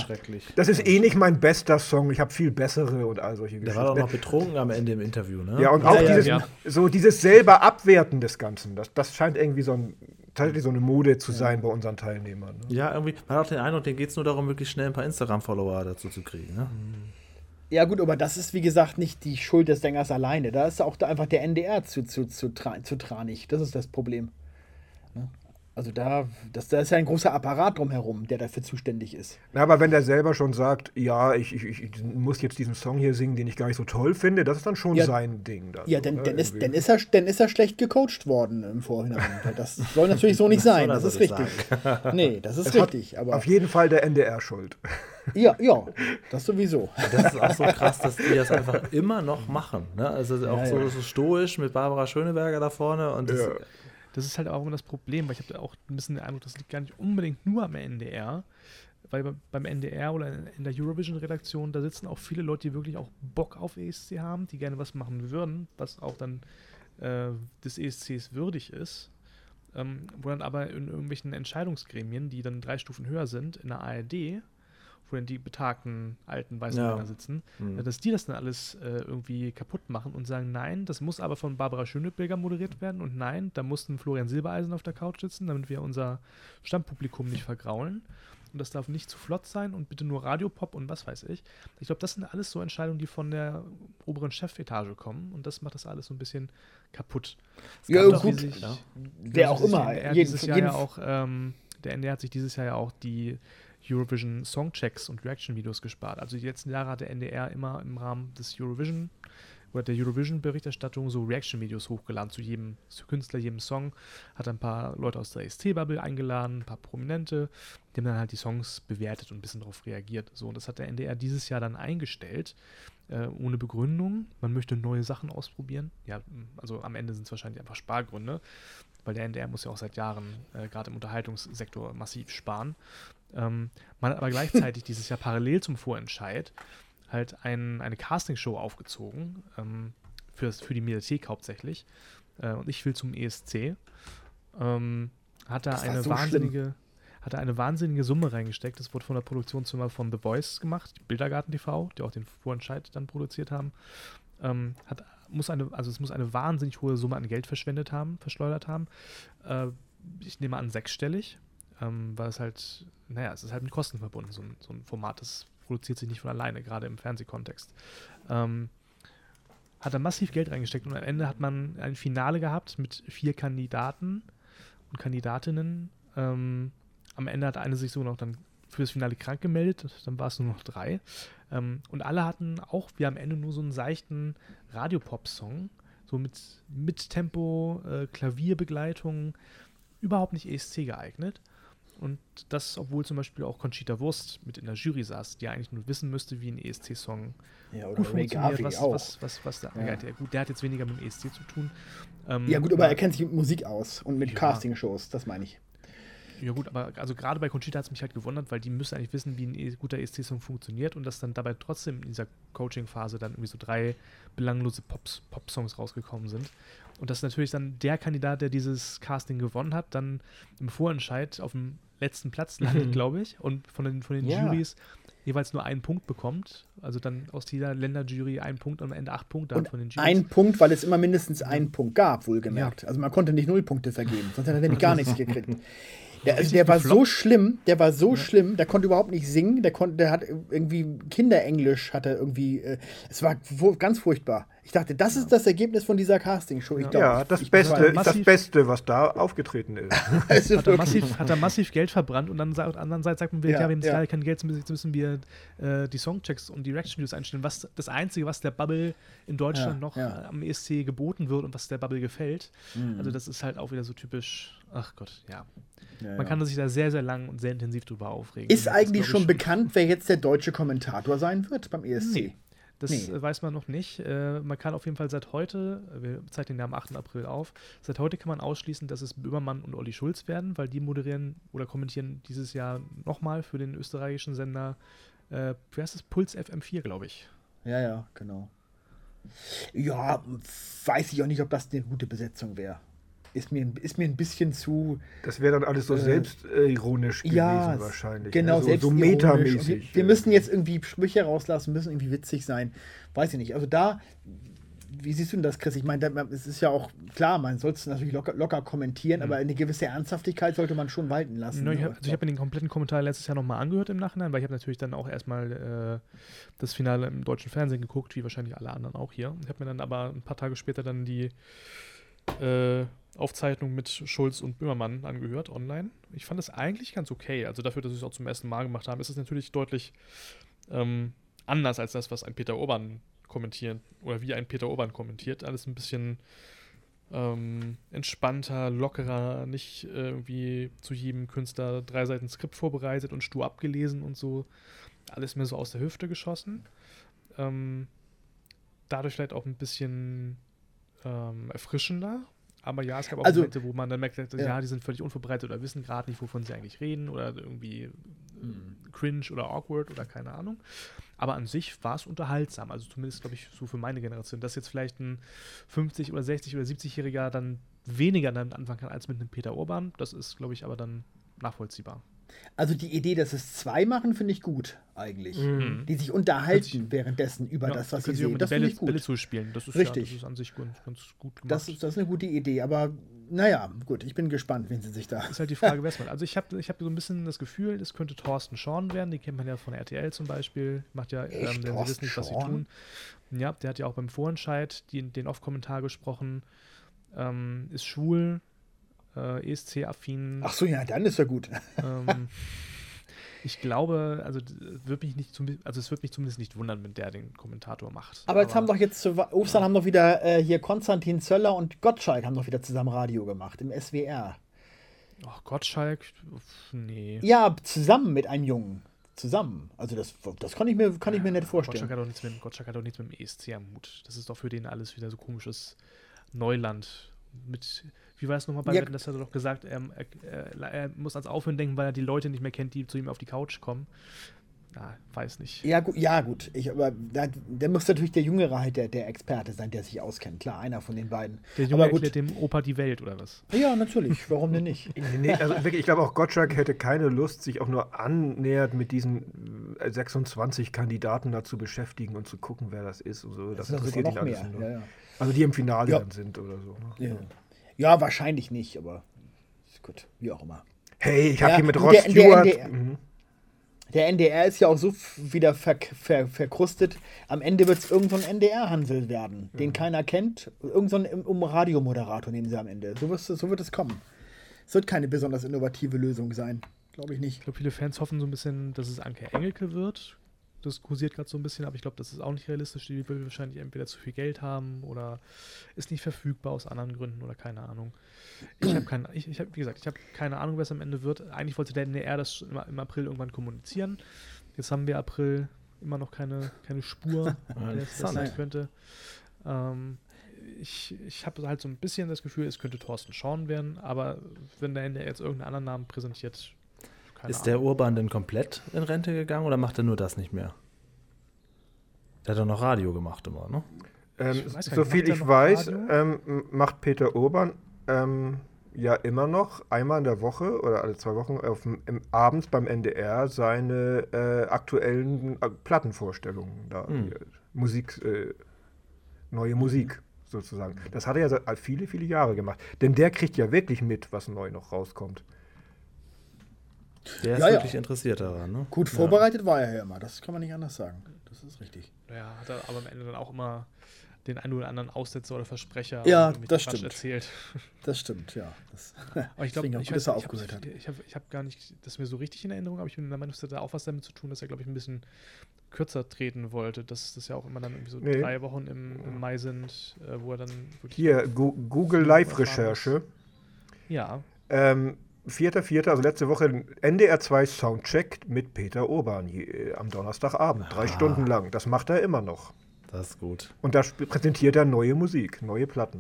[SPEAKER 4] eh nicht mein bester Song, ich habe viel bessere und all solche Geschichten.
[SPEAKER 3] Der war doch noch betrunken am Ende im Interview, ne?
[SPEAKER 4] Ja, und auch dieses selber Abwerten des Ganzen, das scheint irgendwie so eine Mode zu sein bei unseren Teilnehmern. Ne?
[SPEAKER 3] Ja, irgendwie, man hat auch den Eindruck, denen geht es nur darum, wirklich schnell ein paar Instagram-Follower dazu zu kriegen, ne?
[SPEAKER 2] Ja gut, aber das ist, wie gesagt, nicht die Schuld des Sängers alleine. Da ist auch einfach der NDR zu tranig. Das ist das Problem. Ne? Also da ist ja ein großer Apparat drumherum, der dafür zuständig ist.
[SPEAKER 4] Na, aber wenn der selber schon sagt, ja, ich muss jetzt diesen Song hier singen, den ich gar nicht so toll finde, das ist dann schon sein Ding.
[SPEAKER 2] Ja, dann ist er schlecht gecoacht worden im Vorhinein. Das soll natürlich so nicht sein, das ist richtig. Nee, das ist richtig. Aber
[SPEAKER 4] auf jeden Fall der NDR schuld.
[SPEAKER 2] Ja, das sowieso.
[SPEAKER 3] Das ist auch so krass, dass die das einfach immer noch machen. Ne? Also auch so stoisch mit Barbara Schöneberger da vorne und
[SPEAKER 1] das ist halt auch immer das Problem, weil ich habe da auch ein bisschen den Eindruck, das liegt gar nicht unbedingt nur am NDR, weil beim NDR oder in der Eurovision-Redaktion, da sitzen auch viele Leute, die wirklich auch Bock auf ESC haben, die gerne was machen würden, was auch dann des ESCs würdig ist, wo dann aber in irgendwelchen Entscheidungsgremien, die dann 3 Stufen höher sind, in der ARD, wo dann die betagten alten weißen Männer sitzen, dass die das dann alles irgendwie kaputt machen und sagen, nein, das muss aber von Barbara Schöneberger moderiert werden und nein, da muss ein Florian Silbereisen auf der Couch sitzen, damit wir unser Stammpublikum nicht vergraulen und das darf nicht zu flott sein und bitte nur Radiopop und was weiß ich. Ich glaube, das sind alles so Entscheidungen, die von der oberen Chefetage kommen und das macht das alles so ein bisschen kaputt.
[SPEAKER 2] Ja, gut, wer auch immer.
[SPEAKER 1] Der NDR hat sich dieses Jahr ja auch die Eurovision Songchecks und Reaction-Videos gespart. Also die letzten Jahre hat der NDR immer im Rahmen des Eurovision oder der Eurovision-Berichterstattung so Reaction-Videos hochgeladen zu jedem Künstler, jedem Song. Hat ein paar Leute aus der ESC-Bubble eingeladen, ein paar Prominente, die haben dann halt die Songs bewertet und ein bisschen darauf reagiert. So, und das hat der NDR dieses Jahr dann eingestellt, ohne Begründung. Man möchte neue Sachen ausprobieren. Ja, also am Ende sind es wahrscheinlich einfach Spargründe, weil der NDR muss ja auch seit Jahren gerade im Unterhaltungssektor massiv sparen. Man hat aber gleichzeitig dieses Jahr parallel zum Vorentscheid halt eine Castingshow aufgezogen, für die Mediathek hauptsächlich. Und ich will zum ESC. Hat da eine wahnsinnige Summe reingesteckt. Das wurde von der Produktionsfirma von The Voice gemacht, Bildergarten TV, die auch den Vorentscheid dann produziert haben. Es muss eine wahnsinnig hohe Summe an Geld verschleudert haben. Ich nehme an, sechsstellig, weil es halt, es ist halt mit Kosten verbunden, so ein Format, das produziert sich nicht von alleine, gerade im Fernsehkontext. Hat da massiv Geld reingesteckt und am Ende hat man ein Finale gehabt mit 4 Kandidaten und Kandidatinnen. Am Ende hat eine sich sogar noch dann für das Finale krank gemeldet, dann war es nur noch 3. Und alle hatten auch wie am Ende nur so einen seichten Radiopop-Song, so mit Tempo, Klavierbegleitung, überhaupt nicht ESC geeignet. Und das, obwohl zum Beispiel auch Conchita Wurst mit in der Jury saß, die eigentlich nur wissen müsste, wie ein ESC-Song gut funktioniert. Der hat jetzt weniger mit dem ESC zu tun.
[SPEAKER 2] Ja gut, aber er kennt sich mit Musik aus und mit Castingshows, das meine ich.
[SPEAKER 1] Ja gut, aber also gerade bei Conchita hat es mich halt gewundert, weil die müsste eigentlich wissen, wie ein guter ESC-Song funktioniert und dass dann dabei trotzdem in dieser Coaching-Phase dann irgendwie so 3 belanglose Pop-Songs rausgekommen sind. Und dass natürlich dann der Kandidat, der dieses Casting gewonnen hat, dann im Vorentscheid auf dem letzten Platz landet, glaube ich, und von den Jurys jeweils nur 1 Punkt bekommt. Also dann aus jeder Länderjury 1 Punkt und am Ende 8 Punkte
[SPEAKER 2] und
[SPEAKER 1] von den Jurys.
[SPEAKER 2] 1 Punkt, weil es immer mindestens 1 Punkt gab, wohlgemerkt. Ja. Also man konnte nicht 0 Punkte vergeben, sonst hätte er nämlich gar nichts gekriegt. Der war so schlimm, der konnte überhaupt nicht singen, der hat irgendwie Kinderenglisch, es war ganz furchtbar. Ich dachte, das ist das Ergebnis von dieser Castingshow.
[SPEAKER 4] Das Beste, was da aufgetreten ist.
[SPEAKER 1] Hat er massiv Geld verbrannt und dann auf der anderen Seite sagt man, wir haben jetzt kein Geld, jetzt müssen wir die Songchecks und die Reaction-Videos einstellen. Das Einzige, was der Bubble in Deutschland noch am ESC geboten wird und was der Bubble gefällt. Also das ist halt auch wieder so typisch, ach Gott, man kann sich da sehr, sehr lang und sehr intensiv drüber aufregen.
[SPEAKER 2] Ist eigentlich schon bekannt, wer jetzt der deutsche Kommentator sein wird beim ESC?
[SPEAKER 1] Nee. Das weiß man noch nicht. Man kann auf jeden Fall seit heute, wir zeichnen ja am 8. April auf, seit heute kann man ausschließen, dass es Böhmermann und Olli Schulz werden, weil die moderieren oder kommentieren dieses Jahr nochmal für den österreichischen Sender, wie heißt das? Puls FM4, glaube ich.
[SPEAKER 2] Ja, genau. Ja, weiß ich auch nicht, ob das eine gute Besetzung wäre. Ist mir ein bisschen zu...
[SPEAKER 4] Das wäre dann alles so selbstironisch gewesen wahrscheinlich.
[SPEAKER 2] Genau,
[SPEAKER 4] also so metamäßig.
[SPEAKER 2] Wir müssen jetzt irgendwie Sprüche rauslassen, müssen irgendwie witzig sein. Weiß ich nicht. Also da, wie siehst du denn das, Chris? Ich meine, es ist ja auch klar, man soll es natürlich locker kommentieren, aber eine gewisse Ernsthaftigkeit sollte man schon walten lassen.
[SPEAKER 1] Ich habe mir den kompletten Kommentar letztes Jahr nochmal angehört im Nachhinein, weil ich habe natürlich dann auch erstmal das Finale im deutschen Fernsehen geguckt, wie wahrscheinlich alle anderen auch hier. Ich habe mir dann aber ein paar Tage später dann die Aufzeichnung mit Schulz und Böhmermann angehört online. Ich fand es eigentlich ganz okay. Also dafür, dass sie es auch zum ersten Mal gemacht haben, ist es natürlich deutlich anders als das, was ein Peter Urban kommentiert oder wie ein Peter Urban kommentiert. Alles ein bisschen entspannter, lockerer, nicht irgendwie zu jedem Künstler 3 Seiten Skript vorbereitet und stur abgelesen und so. Alles mehr so aus der Hüfte geschossen. Dadurch vielleicht auch ein bisschen erfrischender. Aber ja, es gab auch Momente, wo man dann merkt, die sind völlig unvorbereitet oder wissen gerade nicht, wovon sie eigentlich reden oder irgendwie cringe oder awkward oder keine Ahnung. Aber an sich war es unterhaltsam. Also zumindest, glaube ich, so für meine Generation. Dass jetzt vielleicht ein 50- oder 60- oder 70-Jähriger dann weniger damit anfangen kann als mit einem Peter Urban, das ist, glaube ich, aber dann nachvollziehbar.
[SPEAKER 2] Also die Idee, dass es 2 machen, finde ich gut eigentlich. Die sich unterhalten währenddessen über das, was sie sehen.
[SPEAKER 1] Das finde ich gut. Bälle zuspielen. Das ist
[SPEAKER 2] richtig.
[SPEAKER 1] Das ist an sich ganz gut gemacht.
[SPEAKER 2] Das ist eine gute Idee, aber naja, gut, ich bin gespannt, wen sie sich da...
[SPEAKER 1] Ist halt die Frage, wer es macht. Also ich hab so ein bisschen das Gefühl, es könnte Thorsten Schorn werden, den kennt man ja von RTL zum Beispiel, macht ja, denn sie wissen nicht, was sie tun. Ja, der hat ja auch beim Vorentscheid den Off-Kommentar gesprochen, ist schwul, ESC-affin.
[SPEAKER 2] Ach so, ja, dann ist er gut.
[SPEAKER 1] Ich glaube, also es wird mich zumindest nicht wundern, wenn der den Kommentator macht.
[SPEAKER 2] Aber jetzt haben doch jetzt zu Ostern haben doch wieder hier Konstantin Zöller und Gottschalk haben doch wieder zusammen Radio gemacht im SWR.
[SPEAKER 1] Ach, Gottschalk? Nee.
[SPEAKER 2] Ja, zusammen mit einem Jungen. Zusammen. Also das kann ich mir nicht vorstellen.
[SPEAKER 1] Gottschalk hat doch nichts mit dem ESC am Hut. Das ist doch für den alles wieder so komisches Neuland. Wie war es nochmal bei Wetten, das hat er doch gesagt, er muss ans Aufhören denken, weil er die Leute nicht mehr kennt, die zu ihm auf die Couch kommen. Ja, weiß nicht.
[SPEAKER 2] Ja, gut. Aber der muss natürlich der Jüngere halt der Experte sein, der sich auskennt. Klar, einer von den beiden.
[SPEAKER 1] Der Junge erklärt dem Opa die Welt, oder was?
[SPEAKER 2] Ja, natürlich. Warum denn nicht?
[SPEAKER 4] Nee, also wirklich, ich glaube auch Gottschalk hätte keine Lust, sich auch nur annähernd mit diesen 26 Kandidaten da zu beschäftigen und zu gucken, wer das ist und so. Das interessiert ihn alles nur. Ja. Also die im Finale dann sind oder so. Ne?
[SPEAKER 2] Ja, wahrscheinlich nicht, aber ist gut. Wie auch immer.
[SPEAKER 4] Hey, ich habe hier mit Rod Stewart...
[SPEAKER 2] Der NDR ist ja auch so wieder verkrustet. Am Ende wird es irgend so ein NDR-Hansel werden, den keiner kennt. Irgend so ein Radiomoderator nehmen sie am Ende. So wird es kommen. Es wird keine besonders innovative Lösung sein. Glaube ich nicht.
[SPEAKER 1] Ich glaube, viele Fans hoffen so ein bisschen, dass es Anke Engelke wird. Das kursiert gerade so ein bisschen, aber ich glaube, das ist auch nicht realistisch. Die will wahrscheinlich entweder zu viel Geld haben oder ist nicht verfügbar aus anderen Gründen oder keine Ahnung. Ich habe keine Ahnung, wer es am Ende wird. Eigentlich wollte der NDR das im April irgendwann kommunizieren. Jetzt haben wir April immer noch keine Spur, wer das sein könnte. Ich habe halt so ein bisschen das Gefühl, es könnte Thorsten Schorn werden, aber wenn der NDR jetzt irgendeinen anderen Namen präsentiert,
[SPEAKER 3] ist der Urban denn komplett in Rente gegangen oder macht er nur das nicht mehr? Der hat doch noch Radio gemacht immer, ne?
[SPEAKER 4] Soviel ich weiß, macht Peter Urban ja immer noch einmal in der Woche oder alle 2 Wochen abends beim NDR seine aktuellen Plattenvorstellungen da. Neue Musik sozusagen. Das hat er ja seit viele, viele Jahre gemacht. Denn der kriegt ja wirklich mit, was neu noch rauskommt.
[SPEAKER 3] Der ist wirklich interessiert daran, ne?
[SPEAKER 2] Gut vorbereitet war er ja immer, das kann man nicht anders sagen. Das ist richtig.
[SPEAKER 1] Ja, hat er aber am Ende dann auch immer den einen oder anderen Aussetzer oder Versprecher
[SPEAKER 2] das stimmt.
[SPEAKER 1] erzählt.
[SPEAKER 2] Das stimmt, ja.
[SPEAKER 1] Aber ich glaube, ich habe gar nicht das mir so richtig in Erinnerung, aber ich bin der Meinung, das hat auch was damit zu tun, dass er, glaube ich, ein bisschen kürzer treten wollte, dass das ja auch immer dann irgendwie so 3 Wochen im Mai sind, wo er dann wirklich...
[SPEAKER 4] Hier, Google Live-Recherche.
[SPEAKER 1] Ja.
[SPEAKER 4] 4.4., also letzte Woche, NDR 2 Soundcheck mit Peter Urban am Donnerstagabend, 3 Stunden lang. Das macht er immer noch.
[SPEAKER 3] Das ist gut.
[SPEAKER 4] Und da präsentiert er neue Musik, neue Platten.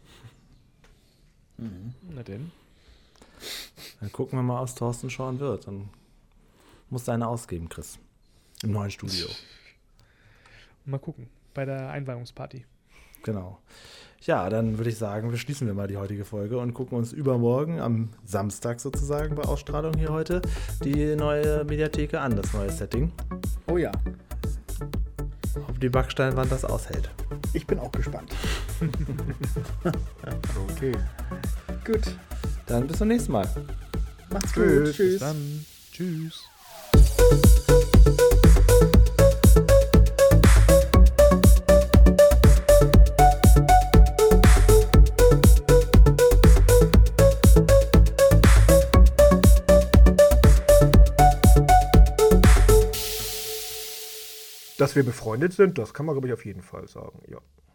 [SPEAKER 1] Na denn.
[SPEAKER 3] Dann gucken wir mal, was Thorsten Schorn wird. Dann musst du eine ausgeben, Chris. Im neuen Studio.
[SPEAKER 1] Mal gucken, bei der Einweihungsparty.
[SPEAKER 3] Genau. Ja, dann würde ich sagen, beschließen wir mal die heutige Folge und gucken uns übermorgen, am Samstag sozusagen bei Ausstrahlung hier heute, die neue Mediatheke an, das neue Setting.
[SPEAKER 2] Oh ja.
[SPEAKER 3] Ob die Backsteinwand das aushält.
[SPEAKER 2] Ich bin auch gespannt.
[SPEAKER 4] Okay.
[SPEAKER 2] Gut.
[SPEAKER 3] Dann bis zum nächsten Mal.
[SPEAKER 2] Macht's gut.
[SPEAKER 1] Tschüss. Bis dann. Tschüss.
[SPEAKER 4] Dass wir befreundet sind, das kann man, glaube ich, auf jeden Fall sagen, ja.